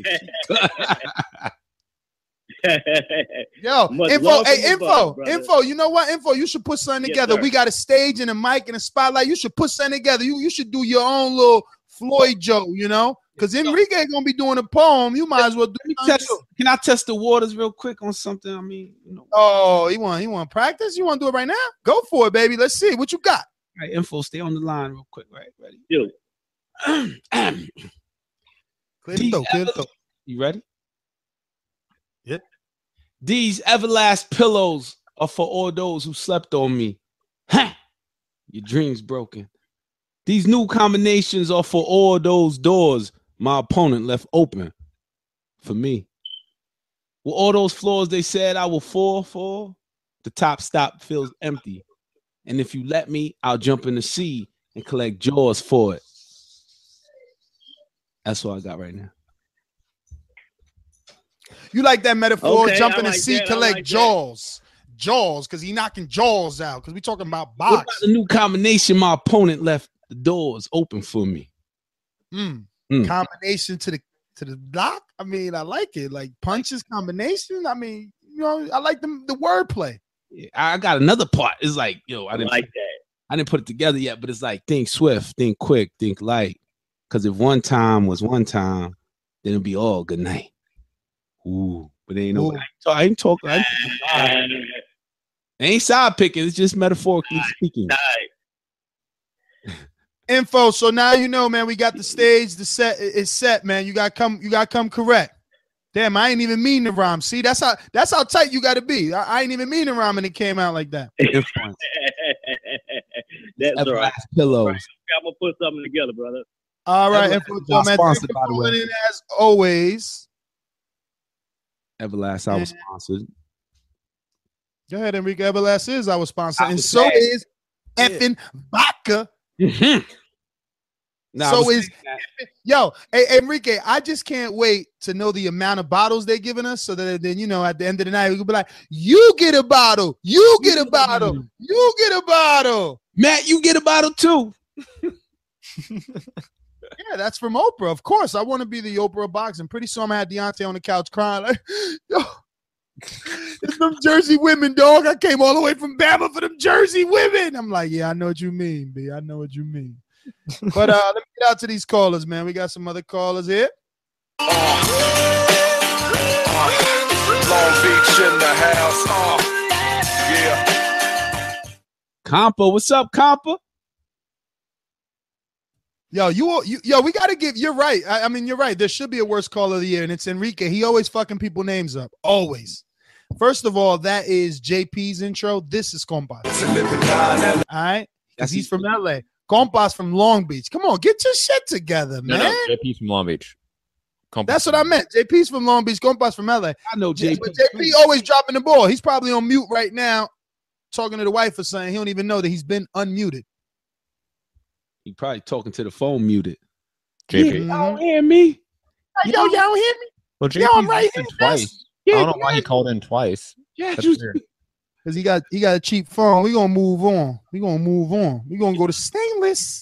S5: Yo,
S16: Much
S5: info,
S16: love
S5: hey,
S16: from
S5: info,
S16: above, brother.
S5: info. You know what, info? You should put something
S16: Yes,
S5: together.
S16: sir.
S5: We got a stage and a mic and a spotlight. You should put something together. You you should do your own little Floyd Joe. You know, because Enrique gonna be doing a poem. You might as well do. something
S12: Test,
S5: too.
S12: can I test the waters real quick on something? I mean, you know,
S5: Oh, he want he want practice. You want to do it right now? Go for it, baby. Let's see what you got.
S12: all right, info, stay on the line real quick. Right, ready?
S16: Dude.
S5: Clear the throat, clear the throat.
S12: You ready?
S5: Yep.
S12: These everlast pillows are for all those who slept on me. Ha! Your dreams broken. These new combinations are for all those doors my opponent left open for me. With all those floors they said I will fall for, the top stop feels empty. And if you let me, I'll jump in the sea and collect jaws for it. That's what I got right now.
S5: You like that metaphor?
S16: Okay,
S5: Jump
S16: I
S5: in the
S16: like
S5: sea,
S16: that, I
S5: collect
S16: like that.
S5: jaws, jaws, because he knocking jaws out. Because we talking about
S12: What about
S5: box.
S12: the new combination my opponent left the doors open for me?
S5: Mm.
S12: Mm.
S5: Combination to the to the block. I mean, I like it. Like punches combination. I mean, you know, I like the the wordplay.
S12: Yeah, I got another part. It's like, yo, I
S16: I
S12: didn't
S16: like that.
S12: I didn't put it together yet, but it's like think swift, think quick, think light. Because if one time was one time, then it'll be all good night. Ooh, but it ain't no.
S5: Ooh.
S12: I ain't talking. I ain't, talking
S16: Nice.
S12: it ain't side picking. It's just metaphorically speaking.
S16: Nice.
S5: Info. So now you know, man. We got the stage. The set is set, man. You got to come. You got to come correct. Damn, I ain't even mean to rhyme. See, that's how that's how tight you got to be. I, I ain't even mean to rhyme, and it came out like that.
S12: Influence.
S16: That's all right.
S12: Everlast pillows.
S16: I'm gonna put something together, brother.
S5: All right,
S12: Everlast
S5: Info,
S12: is
S5: Joe,
S12: not
S5: man.
S12: sponsored,
S5: Thank you
S12: by
S5: for
S12: the way.
S5: calling in as always.
S12: Everlast, I was sponsored.
S5: Go ahead, Enrique. Everlast is our sponsor,
S12: I
S5: and
S12: was
S5: so
S12: saying-
S5: is effing vodka.
S12: Mm-hmm. Nah, I
S5: So
S12: was
S5: is
S12: saying that.
S5: yo, hey, Enrique. I just can't wait to know the amount of bottles they're giving us, so that then you know at the end of the night we could be like, "You get a bottle, you get a bottle, you get a bottle."
S12: Matt, you get a bottle too.
S5: Yeah, that's from Oprah. Of course, I want to be the Oprah of boxing. Pretty soon I'm gonna have Deontay on the couch crying like, "Yo, it's them Jersey women, dog. I came all the way from Bama for them Jersey women." I'm like, "Yeah, I know what you mean, B. I know what you mean." But uh, let me get out to these callers, man. We got some other callers here.
S2: Long Beach in the house. Uh, yeah.
S12: Compa, what's up, Compa?
S5: Yo, you, you, yo, we gotta give. You're right. I, I mean, you're right. There should be a worst caller of the year, and it's Enrique. He always fucking people names up. Always. First of all, that is J P's intro. This is Compas. All right, because he's from L A. Compas from Long Beach. Come on, get your shit together,
S6: No,
S5: man.
S6: no, J P's from Long Beach. Compas.
S5: That's what I meant. J P's from Long Beach. Compas from L A.
S12: I know
S5: J-
S12: J P.
S5: But J P always dropping the ball. He's probably on mute right now, talking to the wife or something. He don't even know that he's been unmuted.
S12: He probably talking to the phone muted.
S6: J P.
S12: Yeah, y'all hear me?
S5: Yo, y'all hear me?
S6: Well, J
S5: Yo,
S6: P's
S5: I'm right
S6: listened
S5: here.
S6: twice. I don't know why he called in twice.
S12: Yeah,
S6: That's
S12: you,
S6: weird.
S5: Because he got he got a cheap phone. We're gonna move on. We're gonna move on. We're gonna go to Stainless.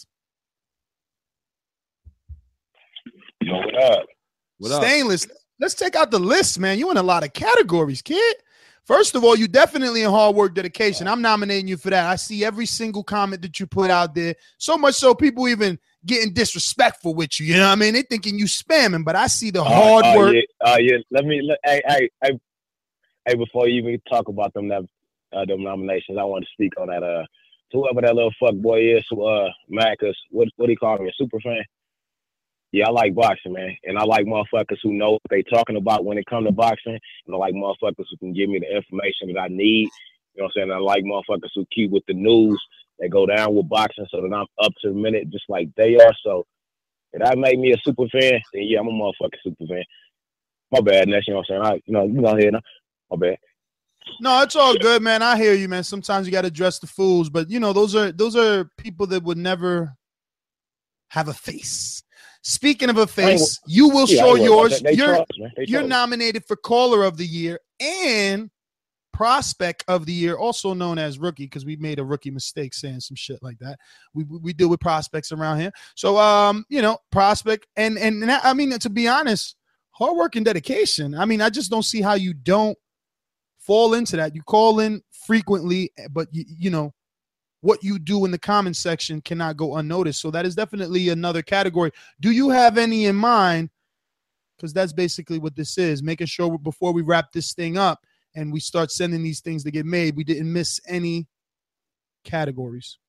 S10: Yo, what up?
S12: What up?
S5: Stainless. Let's take out the list, man. You in a lot of categories, kid. First of all, you definitely in hard work, dedication. I'm nominating you for that. I see every single comment that you put out there. So much so people even getting disrespectful with you. You know what I mean? They thinking you spamming, but I see the hard
S10: uh, uh,
S5: work.
S10: Yeah, uh, yeah. Let me. Let, hey, hey, hey, hey. Before you even talk about them, that, uh, them nominations, I want to speak on that. Uh, whoever that little fuck boy is, uh, Marcus. What what do you call me? A super fan? Yeah, I like boxing, man, and I like motherfuckers who know what they talking about when it comes to boxing, and I like motherfuckers who can give me the information that I need. You know what I'm saying? I like motherfuckers who keep with the news, that go down with boxing, so that I'm up to the minute, just like they are. So, if that make me a super fan, then yeah, I'm a motherfucking super fan. My bad, Ness. You know what I'm saying? I, you know, you know, here now. My bad.
S5: No, it's all good, man. I hear you, man. Sometimes you got to address the fools, but you know, those are those are people that would never have a face. Speaking of a face, you will
S10: yeah,
S5: show yours.
S10: They
S5: You're,
S10: trust, man. They
S5: you're
S10: trust.
S5: nominated for Caller of the Year and Prospect of the Year, also known as Rookie, because we made a rookie mistake saying some shit like that. We we deal with prospects around here. So, um, you know, Prospect. And, and, and I mean, to be honest, hard work and dedication. I mean, I just don't see how you don't fall into that. You call in frequently, but, you, you know, what you do in the comment section cannot go unnoticed. So that is definitely another category. Do you have any in mind? Because that's basically what this is, making sure before we wrap this thing up and we start sending these things to get made, we didn't miss any categories.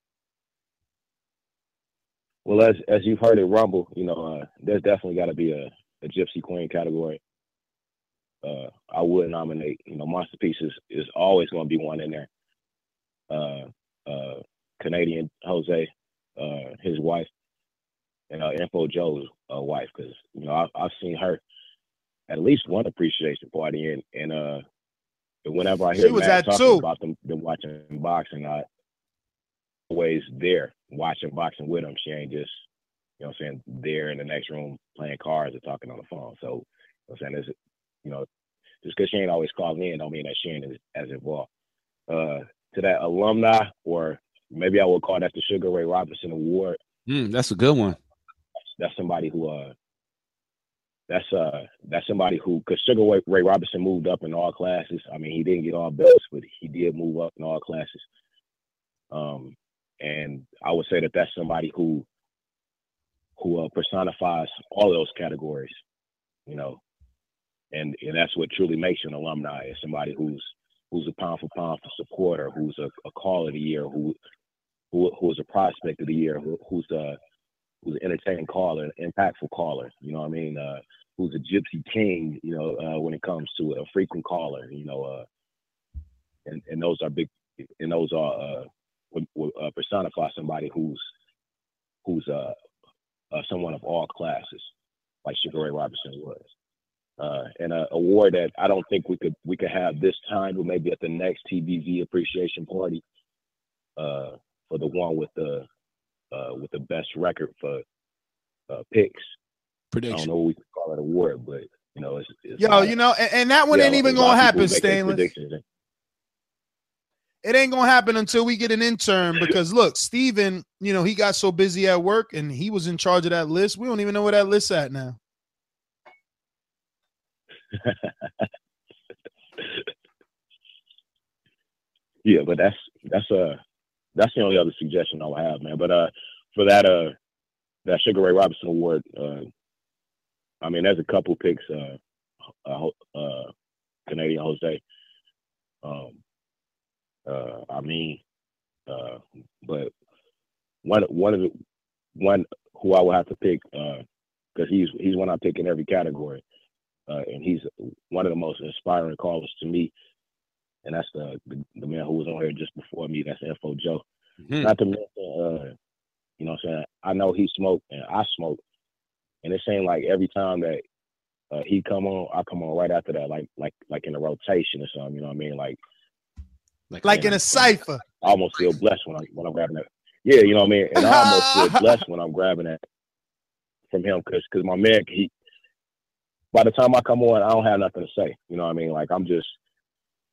S10: Well, as as you've heard it rumble, you know, uh, there's definitely got to be a, a Gypsy Queen category. Uh, I would nominate, you know, Monster Piece is, is always going to be one in there. Uh, uh, Canadian Jose, uh, his wife, and uh, Info Joe's uh, wife, because you know I've, I've seen her at least one appreciation party, and and uh, whenever I hear
S5: She was
S10: Matt
S5: at
S10: talking
S5: two.
S10: about them, them watching boxing, I always there watching boxing with them. She ain't just, you know what I'm saying, there in the next room playing cards or talking on the phone. So, you know what I'm saying, it's, you know, just because she ain't always calling in don't mean that she ain't as, as involved. Uh, to that alumni, or maybe I would call that the Sugar Ray Robinson Award.
S12: Mm, that's a good one.
S10: That's somebody who, uh, that's uh, that's somebody who, because Sugar Ray, Ray Robinson moved up in all classes. I mean, he didn't get all belts, but he did move up in all classes. Um, and I would say that that's somebody who, who uh, personifies all of those categories, you know, and and that's what truly makes you an alumni, is somebody who's who's a pound for pound for supporter, who's a, a caller of the year, who who who's a prospect of the year, who, who's a who's an entertaining caller, an impactful caller, you know what I mean? Uh, who's a gypsy king, you know, uh, when it comes to a frequent caller, you know, uh, and, and those are big, and those are, uh, would, would uh, personify somebody who's, who's uh, uh, someone of all classes, like Sugar Ray Robinson was. Uh, and an award that I don't think we could we could have this time, but maybe at the next T B V appreciation party, uh, for the one with the uh, with the best record for uh, picks.
S12: Prediction.
S10: I don't know what we could call it award, but you know, it's, it's
S5: Yo, you know, and, and that one
S10: yeah,
S5: ain't even
S10: a lot
S5: gonna
S10: of people
S5: happen,
S10: make their
S5: Stainless.
S10: predictions.
S5: It ain't gonna happen until we get an intern, because look, Steven, you know, he got so busy at work and he was in charge of that list. We don't even know where that list's at now.
S10: Yeah, but that's that's uh that's the only other suggestion I'll have, man. But uh for that uh that Sugar Ray Robinson Award, uh I mean there's a couple picks, uh uh, uh Canadian Jose, um uh I mean uh but one one of the one who I would have to pick, uh because he's he's one I pick in every category. Uh, and he's one of the most inspiring callers to me. And that's the, the, the man who was on here just before me. That's Info Joe.
S12: Mm-hmm.
S10: Not to mention, uh, you know what I'm saying? I know he smoked and I smoke. And it seemed like every time that uh, he come on, I come on right after that, like like like in a rotation or something, you know what I mean? Like
S5: like, like in a cipher.
S10: I almost feel blessed when, I, when I'm grabbing that. Yeah, you know what I mean? And I almost feel blessed when I'm grabbing that from him, because because my man, he, by the time I come on, I don't have nothing to say. You know what I mean? Like, I'm just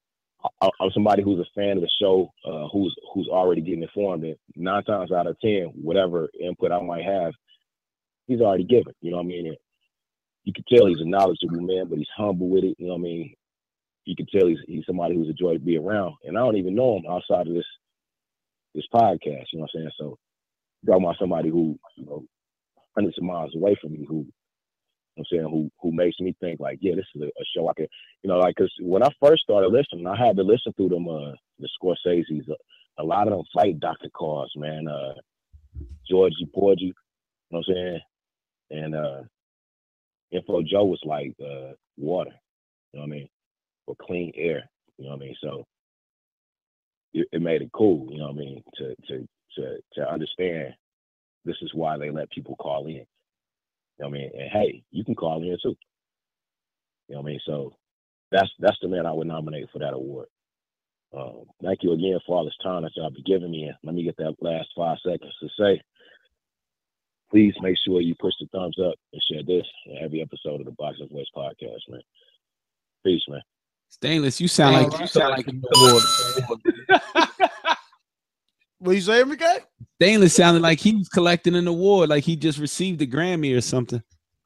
S10: I, I'm somebody who's a fan of the show, uh, who's who's already getting informed. And nine times out of ten, whatever input I might have, he's already given. You know what I mean? And you can tell he's a knowledgeable man, but he's humble with it. You know what I mean? You can tell he's he's somebody who's a joy to be around. And I don't even know him outside of this this podcast. You know what I'm saying? So you're talking about somebody who, you know, hundreds of miles away from me, who, you know what I'm saying, who who makes me think like, yeah, this is a, a show I can, you know, like, because when I first started listening, I had to listen through them, uh, the Scorsese's, a, a lot of them fight doctor calls, man, uh, Georgie Porgy, you know what I'm saying, and uh, Info Joe was like uh, water, you know what I mean, or clean air, you know what I mean, so it, it made it cool, you know what I mean, to to to to understand this is why they let people call in. You know what I mean? And hey, you can call in too. You know what I mean? So that's that's the man I would nominate for that award. Um, thank you again for all this time that y'all be giving me. And let me get that last five seconds to say, please make sure you push the thumbs up and share this in every episode of the Boxing Voice podcast, man. Peace, man.
S12: Stainless, you sound like you sound like award.
S5: What you say, Enrique?
S12: Stainless sounded like he was collecting an award, like he just received a Grammy or something.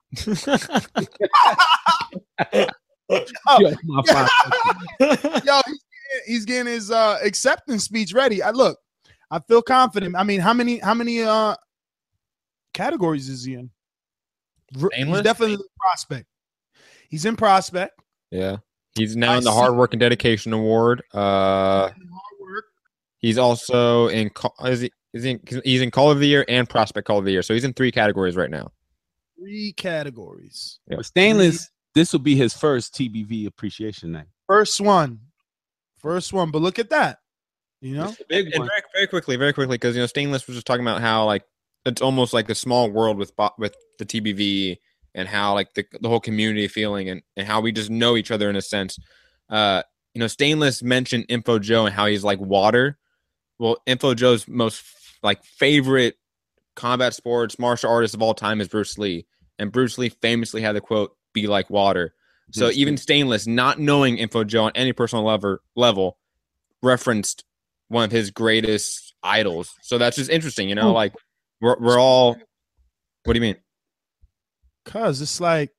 S5: Oh, yo, he's, he's getting his uh, acceptance speech ready. I look, I feel confident. I mean, how many how many uh categories is he in?
S6: Stainless?
S5: He's definitely a prospect. He's in prospect.
S6: Yeah, he's now in the Hard Work and Dedication Award. Uh, he's also in is he, is he in, he's in Call of the Year and Prospect Call of the Year, so he's in three categories right now.
S5: Three categories.
S6: Yeah.
S12: But Stainless, this will be his first T B V appreciation night.
S5: First one, first one. But look at that, you know.
S6: And, and very, very quickly, very quickly, because you know, Stainless was just talking about how like it's almost like a small world with with the T B V and how like the the whole community feeling and, and how we just know each other in a sense. Uh, you know, Stainless mentioned Info Joe and how he's like water. Well, Info Joe's most like favorite combat sports martial artist of all time is Bruce Lee, and Bruce Lee famously had the quote, "Be like water." So
S12: That's
S6: even
S12: good.
S6: Stainless, not knowing Info Joe on any personal level, level, referenced one of his greatest idols. So that's just interesting, you know.
S5: Oh.
S6: Like we're we're all. What do you mean?
S5: Cause it's like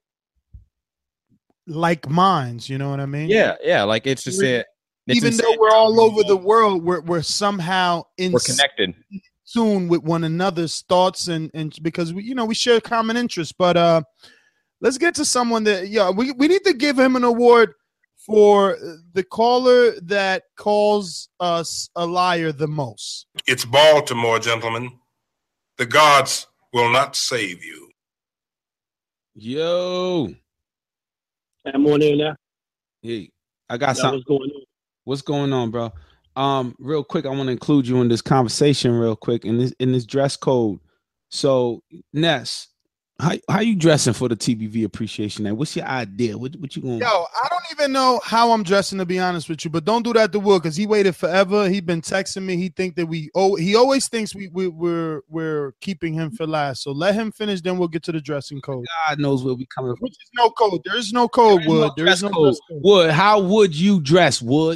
S5: like minds, you know what I mean?
S6: Yeah, yeah. Like it's just it. It's
S5: Even
S6: insane.
S5: though we're all over the world, we're we're somehow in
S6: We're connected.
S5: tune with one another's thoughts and and because we you know we share common interests. But uh, let's get to someone that yeah we we need to give him an award for the caller that calls us a liar the most.
S17: It's Baltimore, gentlemen. The gods will not save you.
S12: Yo,
S16: I'm on there now.
S12: hey, I got
S16: Now,
S12: something.
S16: what's going on?
S12: What's going on, bro? Um, real quick, I want to include you in this conversation, real quick, in this in this dress code. So, Ness, how how you dressing for the T B V appreciation night? What's your idea? What what you going?
S5: Yo, I don't even know how I'm dressing, to be honest with you, but don't do that to Wood because he waited forever. He been texting me. He think that we oh he always thinks we, we we're we're keeping him for last. So let him finish, then we'll get to the dressing code.
S12: God knows where we coming from.
S5: Which is no code. There is no code,
S12: There is no
S5: Wood. There is no
S12: dress code.
S5: dress code.
S12: Wood, how would you dress, Wood?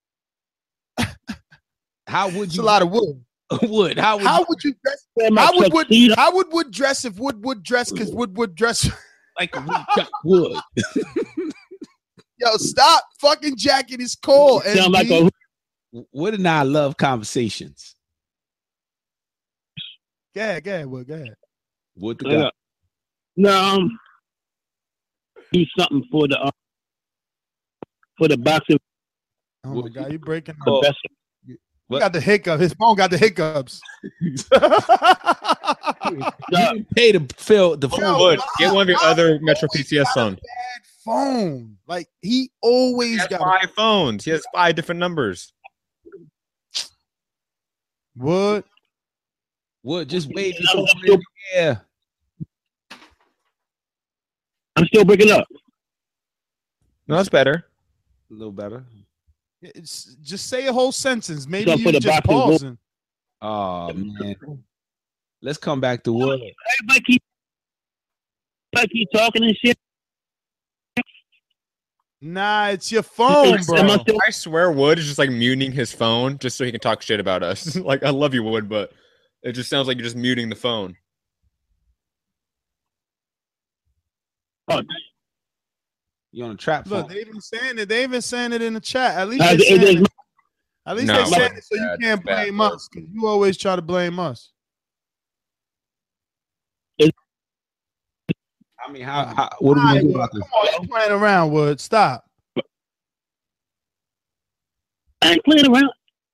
S12: How would
S5: It's
S12: you?
S5: a lot of Wood.
S12: Wood, how would
S5: How
S12: you,
S5: would you dress?
S16: my
S5: How would Wood?
S16: tuxedo.
S5: How would Wood dress if Wood would dress? Because Wood would dress.
S12: like a woodchuck would?
S5: Yo, stop fucking jacking his call.
S16: Sound like
S5: N B.
S16: a
S12: Wood and I love conversations.
S5: Go ahead, go ahead, Wood. Go ahead.
S12: Wood the
S16: Yeah.
S12: guy.
S16: no. Um, do something for the uh, for the boxing.
S5: Oh my God, you breaking
S16: The
S5: up.
S16: best.
S5: He got the hiccup. His phone got the hiccups.
S12: You didn't pay to fill the phone.
S6: Wood, get one of your other Metro P C S phones.
S5: Bad phone. Like he
S6: He
S5: always
S6: has
S5: got
S6: five phones. He has five different numbers.
S5: Wood.
S12: Wood, just wave this
S16: I'm
S12: over
S16: still,
S12: in the air.
S16: I'm still breaking up.
S6: No, that's better.
S12: A little better.
S5: It's, just say a whole sentence. Maybe
S16: So
S5: you
S16: for the
S5: just
S16: boxing
S5: pausing.
S12: Oh man. Let's come back to Wood.
S16: Everybody keep, everybody keep talking and shit.
S5: Nah, it's your phone, bro.
S6: I swear Wood is just like muting his phone just so he can talk shit about us. Like, I love you, Wood, but it just sounds like you're just muting the phone.
S12: Oh, you on a trap phone?
S5: Look, they even saying it. They even saying it in the chat. At least
S12: Uh,
S5: they
S12: it-
S5: saying
S12: it-
S5: it. At least
S6: No,
S5: they saying
S6: bad,
S5: it so you
S6: bad,
S5: can't
S6: bad
S5: blame
S6: word.
S5: us because you always try to blame us.
S12: I mean, how, how what are we
S5: All
S12: gonna
S5: right,
S12: do
S5: Wood,
S12: about this?
S5: come on, you playing around, Wood. Stop.
S10: I ain't playing around.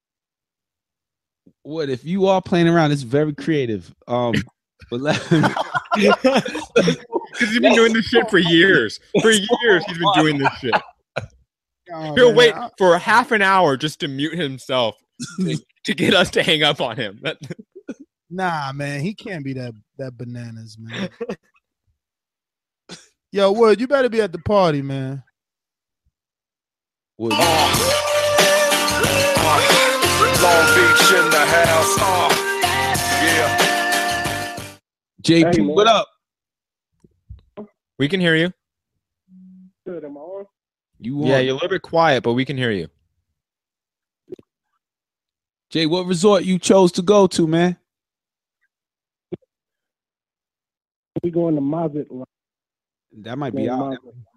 S12: What if you are playing around? It's very creative. Um, but let
S6: Because he's been doing this shit for years. For years, he's been doing this shit.
S5: Oh,
S6: He'll
S5: man.
S6: wait for half an hour just to mute himself to, to get us to hang up on him. That-
S5: Nah, man, he can't be that that bananas, man. Yo, Wood, you better be at the party, man.
S12: Wood.
S2: Long Beach in the house. Oh, yeah.
S12: J P,
S10: Hey, man.
S12: what up?
S6: we can hear you.
S10: Good, am I on?
S12: You
S6: Yeah,
S12: on?
S6: you're a little bit quiet, but we can hear you.
S12: Jay, what resort you chose to go to, man?
S10: We going to Mazit line.
S12: That might be out.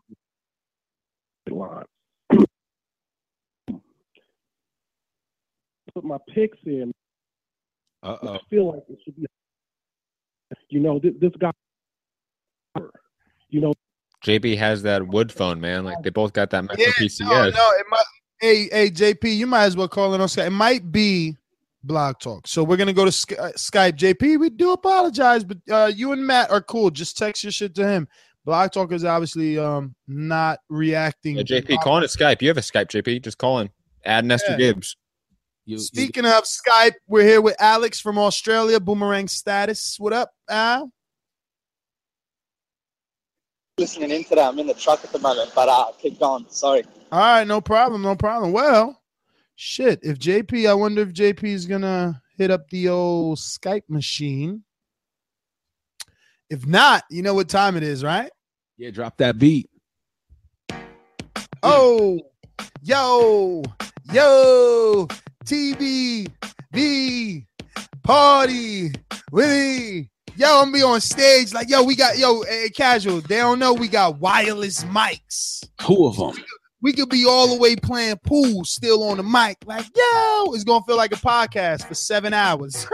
S10: line. Put my picks in.
S12: Uh oh.
S10: I feel like it should be. You know, this, this guy. You know,
S6: J B has that Wood phone, man. Like, they both got that Metro
S5: Yeah,
S6: P C S.
S5: no, no, it might. Hey, hey, J P, you might as well call it on Skype. It might be Blog Talk. So we're gonna go to Sky- uh, Skype. J P, we do apologize, but uh, you and Matt are cool. Just text your shit to him. Blog Talk is obviously um not reacting.
S6: Yeah, J P, call in at Skype. You have a Skype, J P. Just call in. Add Nestor
S5: Yeah.
S6: Gibbs.
S12: You,
S5: Speaking of Skype, we're here with Alex from Australia. Boomerang Status. What up, Al?
S18: Listening into that. I'm in the truck at the moment, but uh, keep going. Sorry.
S5: All right, no problem, no problem. Well, shit. If J P, I wonder if J P is gonna hit up the old Skype machine. If not, you know what time it is, right?
S12: Yeah, drop that beat.
S5: Oh, yo, yo, T B V party with me. Yo, I'm gonna be on stage like, yo, we got, yo, hey, casual. They don't know we got wireless mics.
S12: Two of them.
S5: We could be all the way playing pool, still on the mic. Like, yo, it's gonna feel like a podcast for seven hours.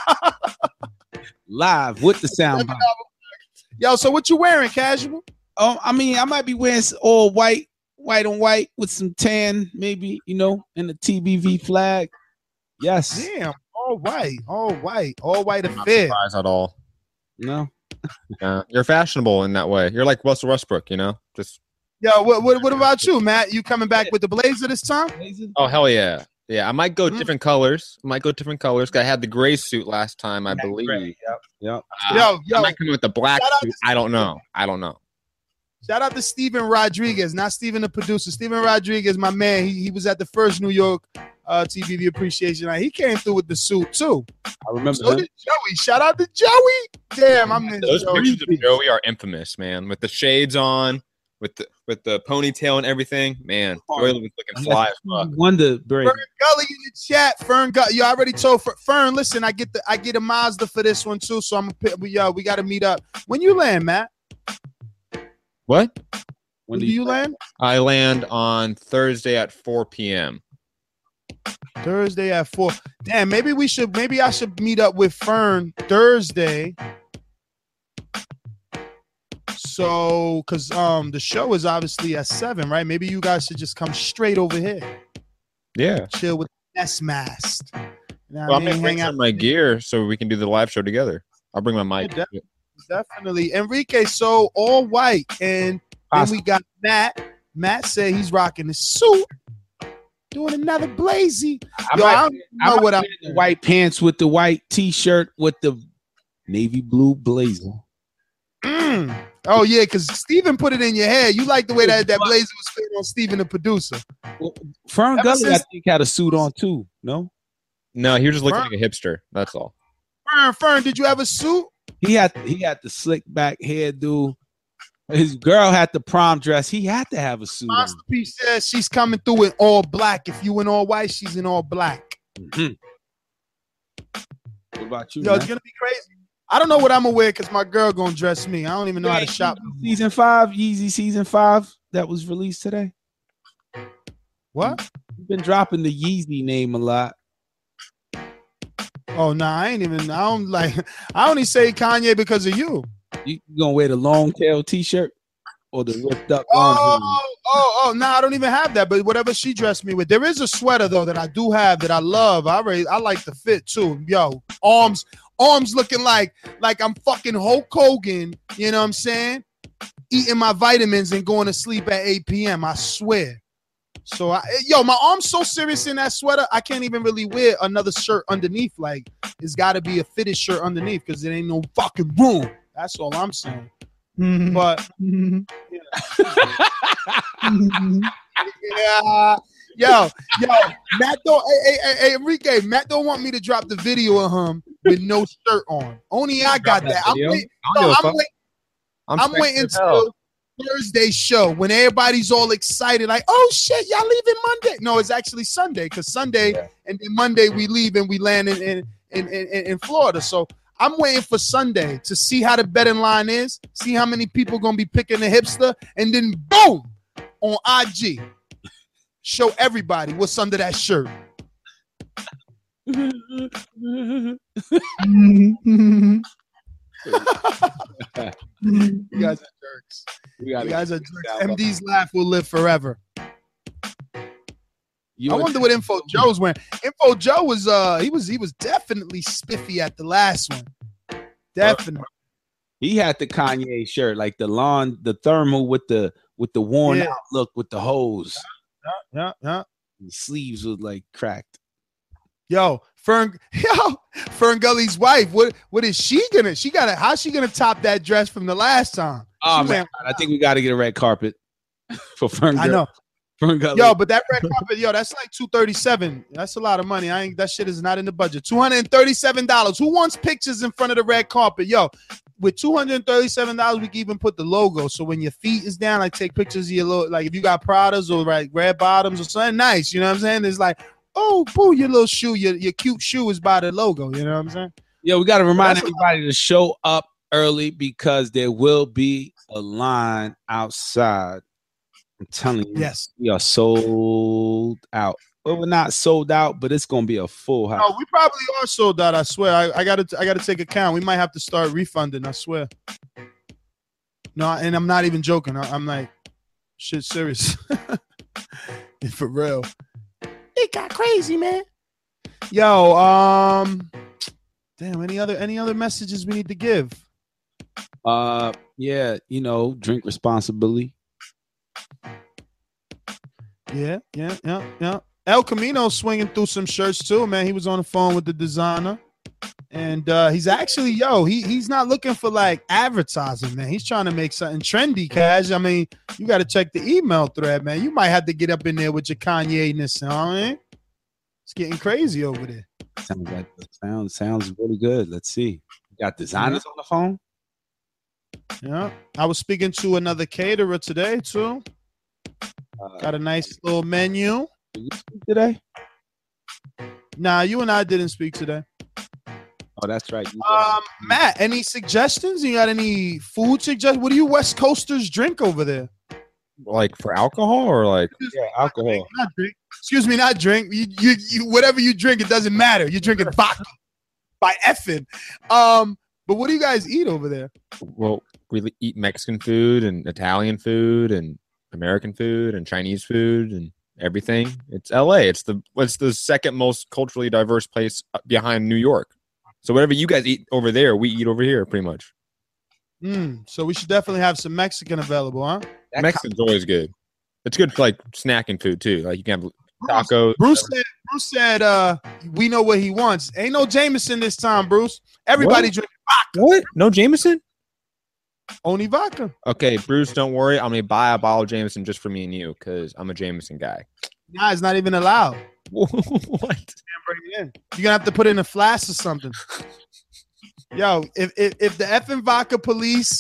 S12: Live with the sound bite.
S5: Yo, so what you wearing, casual?
S12: Um, I mean, I might be wearing all white, white on white with some tan, maybe, you know, and the T B V flag. Yes.
S5: Damn, all white, all white, all white
S6: I'm not
S5: affair.
S6: surprised at all.
S12: No.
S6: Yeah, you're fashionable in that way. You're like Russell Westbrook, you know? Just
S5: Yo, what, what what about you, Matt? You coming back with the blazer this time?
S6: oh hell yeah, yeah. I might go different colors. I might go different colors. 'Cause I had the gray suit last time, I believe.
S12: Yep. Yep.
S6: Uh,
S5: Yo, yo.
S6: I might come in with the black
S5: Shout out
S6: suit.
S5: to
S6: I don't know. I don't know.
S5: Shout out to Steven Rodriguez, not Steven the producer. Steven Rodriguez, my man. He, he was at the first New York uh, T V V Appreciation Night. He came through with the suit too.
S12: I remember
S5: So
S12: him.
S5: did Joey. Shout out to Joey. Damn, I'm in
S6: Those
S5: Joey.
S6: pictures of Joey are infamous, man. With the shades on, with the with the ponytail and everything, man. Joey was looking fly as fuck.
S12: Wonder break.
S5: Fern Gully in the chat. Fern Gully. You already told Fer- Fern. Listen, I get the I get a Mazda for this one too. So I'm a we uh, we got to meet up. When you land, Matt?
S6: What?
S5: When do you land?
S6: I land on Thursday at four p.m.
S5: Thursday at four. Damn, maybe we should. Maybe I should meet up with Fern Thursday. So, cause um the show is obviously at seven, right? Maybe you guys should just come straight over here,
S6: Yeah.
S5: chill with S Mast. You know
S6: Well,
S5: what
S6: I'm
S5: I
S6: gonna
S5: mean?
S6: bring
S5: Hang out.
S6: some of my gear so we can do the live show together. I'll bring my mic.
S5: Yeah, Definitely, Enrique. So all white, and then we got Matt. Matt said he's rocking the suit, doing another blazy.
S12: I
S5: Yo,
S12: might-
S5: I don't
S12: I
S5: know
S12: might
S5: what I'm.
S12: wear the white pants with the white t-shirt with the navy blue blazer.
S5: Mm. Oh yeah, because Steven put it in your head. You like the way that that blazer was fitting on Steven, the producer.
S12: Fern
S5: Ever
S12: Gully, I
S5: since-
S12: think, had a suit on too. No,
S6: No, he was just looking
S5: Fern-
S6: like a hipster. That's all.
S5: Fern, Fern, did you have a suit?
S12: he had he had the slick back hairdo, His girl had the prom dress. He had to have a suit on.
S5: Master P says she's coming through in all black. If you in all white, she's in all black.
S12: Mm-hmm. What about you?
S5: Yo,
S12: man?
S5: it's gonna be crazy. I don't know what I'm gonna wear because my girl gonna dress me. I don't even know how to shop.
S12: Season five, Yeezy season five that was released today.
S5: What?
S12: You've been dropping the Yeezy name a lot.
S5: Oh no, nah, I ain't even. I don't like. I only say Kanye because of you.
S12: You gonna wear the long tail T-shirt or the ripped up? Oh,
S5: oh, oh, oh! No, nah, I don't even have that. But whatever she dressed me with, there is a sweater though that I do have that I love. I already, I like the fit too. Yo, arms, arms looking like like I'm fucking Hulk Hogan. You know what I'm saying? Eating my vitamins and going to sleep at eight p.m. I swear. So, I, yo, my arm's so serious in that sweater, I can't even really wear another shirt underneath. Like, it's got to be a fitted shirt underneath because there ain't no fucking room. That's all I'm saying. Mm-hmm. But, yeah. Yo, yo, Matt don't, hey, hey, hey, hey, Enrique, Matt don't want me to drop the video of him with no shirt on. Only I got that. I'm, wait, no, I'm, wait, I'm, I'm waiting till Thursday show when everybody's all excited, like, oh shit, y'all leaving Monday. No, it's actually Sunday because Sunday yeah. and then Monday we leave and we land in in, in in in Florida. So I'm waiting for Sunday to see how the betting line is, see how many people gonna be picking the hipster, and then boom on I G, show everybody what's under that shirt. You guys are jerks. You guys are jerks. M D's laugh will live forever. You I wonder what Info Joe's wearing. Info Joe was uh he was he was definitely spiffy at the last one. Definitely.
S12: He had the Kanye shirt, like the lawn, the thermal with the with the worn
S5: Yeah.
S12: out look with the hose.
S5: Yeah, yeah, yeah.
S12: The sleeves was like cracked.
S5: Yo, Fern, yo, Fern Gully's wife. What what is she gonna? She gotta. How's she gonna top that dress from the last time?
S12: Oh
S5: She
S12: man,
S5: went-
S12: I think we got to get a red carpet for Fern.
S5: I know.
S12: Fern Gully.
S5: Yo, but that red carpet, yo, that's like two thirty seven. That's a lot of money. I ain't. That shit is not in the budget. Two hundred and thirty seven dollars. Who wants pictures in front of the red carpet? Yo, with two hundred and thirty seven dollars, we can even put the logo. So when your feet is down, like take pictures of your little, like if you got Pradas or like red bottoms or something nice. You know what I'm saying? It's like, oh, boo, your little shoe, your your cute shoe is by the logo. You know what I'm saying?
S12: Yo, we got to remind
S5: That's-
S12: everybody to show up early because there will be a line outside. I'm telling you,
S5: Yes.
S12: we are sold out. Well, we're not sold out, but it's gonna be a full house.
S5: No, we probably are sold out. I swear. I, I gotta I gotta take account. We might have to start refunding. I swear. No, and I'm not even joking. I, I'm like, shit, serious. For real. It got crazy, man. Yo, um, damn. Any other any other messages we need to give?
S12: Uh, yeah, you know, drink responsibly.
S5: Yeah, yeah, yeah, yeah. El Camino swinging through some shirts too, man. He was on the phone with the designer, and uh, he's actually, yo, he he's not looking for like advertising, man. He's trying to make something trendy, Cash. I mean, you got to check the email thread, man. You might have to get up in there with your Kanye-ness, you know what I mean? It's getting crazy over there.
S12: Sounds like sounds sounds really good. Let's see. We got designers on the phone.
S5: Yeah, I was speaking to another caterer today too.
S12: Uh,
S5: Got a nice little menu.
S12: Did you speak today?
S5: Nah, you and I didn't speak today.
S12: Oh, that's right. You
S5: Um, Matt, any suggestions? You got any food suggestions? What do you West Coasters drink over there?
S6: Like for alcohol or like
S12: yeah, alcohol.
S5: Not drink. Excuse me, not drink. You, you, you, whatever you drink, it doesn't matter. You're drinking vodka by effing. Um, but what do you guys eat over there?
S6: well, we eat Mexican food and Italian food and American food and Chinese food and everything. It's L A. It's the it's the second most culturally diverse place behind New York. So whatever you guys eat over there, we eat over here, pretty much.
S5: Mm, so we should definitely have some Mexican available, huh?
S6: Mexican's always good. It's good for like snacking food too. Like you can have tacos.
S5: Bruce said, Bruce said, uh, we know what he wants. Ain't no Jameson this time, Bruce. Everybody
S6: What?
S5: drink
S6: What? No Jameson?
S5: only vodka.
S6: Okay, Bruce, don't worry. I'm gonna buy a bottle of Jameson just for me and you because I'm a Jameson guy.
S5: Nah, it's not even allowed.
S6: What?
S5: Can't bring it in. You're gonna have to put it in a flask or something. Yo, if if, if the effing vodka police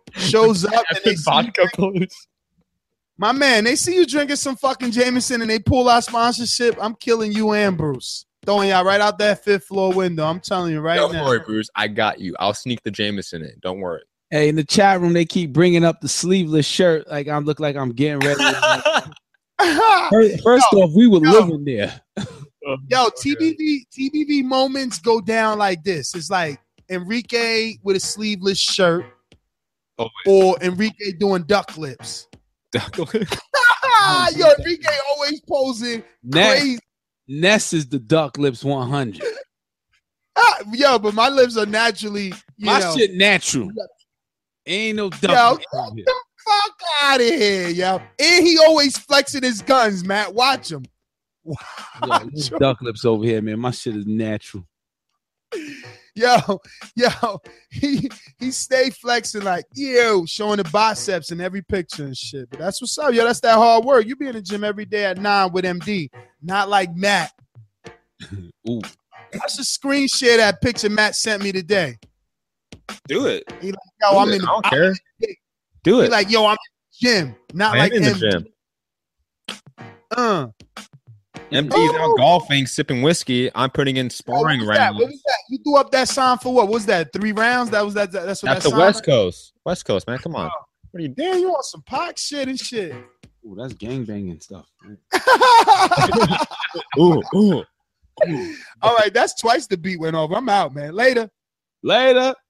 S5: shows up and they see
S6: vodka blues.
S5: My man, they see you drinking some fucking Jameson and they pull our sponsorship. I'm killing you and Bruce. Throwing y'all right out that fifth floor window. I'm telling you right
S6: Don't
S5: now.
S6: Don't worry, Bruce. I got you. I'll sneak the Jameson in. Don't worry.
S12: Hey, in the chat room, they keep bringing up the sleeveless shirt. Like I look like I'm getting ready. first first yo, off, we were yo, living there.
S5: Yo, T B V T B V moments go down like this. It's like Enrique with a sleeveless shirt, oh, or Enrique doing duck lips.
S6: Duck lips.
S5: Yo, Enrique always posing
S12: Ness,
S5: crazy.
S12: Ness is the duck lips one hundred.
S5: Ah, yo, but my lips are naturally. You
S12: my
S5: know,
S12: shit natural. Ain't no duck.
S5: Yo,
S12: lips
S5: get the fuck out of here, yo. And he always flexing his guns, Matt. Watch him.
S12: Watch yo, him. Duck lips over here, man. My shit is natural.
S5: Yo, yo, he he stay flexing like yo, showing the biceps in every picture and shit. But that's what's up, yo. That's that hard work. You be in the gym every day at nine with M D, not like Matt.
S12: Ooh,
S5: I should screen share that picture Matt sent me today.
S6: Do it.
S5: He like, yo,
S6: Do
S5: I'm
S6: it.
S5: in. The,
S6: I don't
S5: I'm
S6: care.
S5: in the,
S6: Do it.
S5: He like, yo, I'm in the gym, not
S6: I
S5: like
S6: am in
S5: M D.
S6: the gym.
S5: Uh.
S6: M D's
S5: oh.
S6: out golfing, sipping whiskey. I'm putting in sparring
S5: oh, what
S6: rounds.
S5: What was that? You threw up that sign for what? what was that three rounds? That was that. That's what
S6: That's
S5: that
S6: the
S5: sign
S6: West
S5: was?
S6: Coast. West Coast, man. Come on.
S5: Oh.
S6: What are you doing?
S5: Damn, you want some Pac shit and shit.
S12: Ooh, that's gangbanging stuff.
S6: ooh, ooh, ooh.
S5: All right, that's twice the beat went over. I'm out, man. Later.
S12: Later.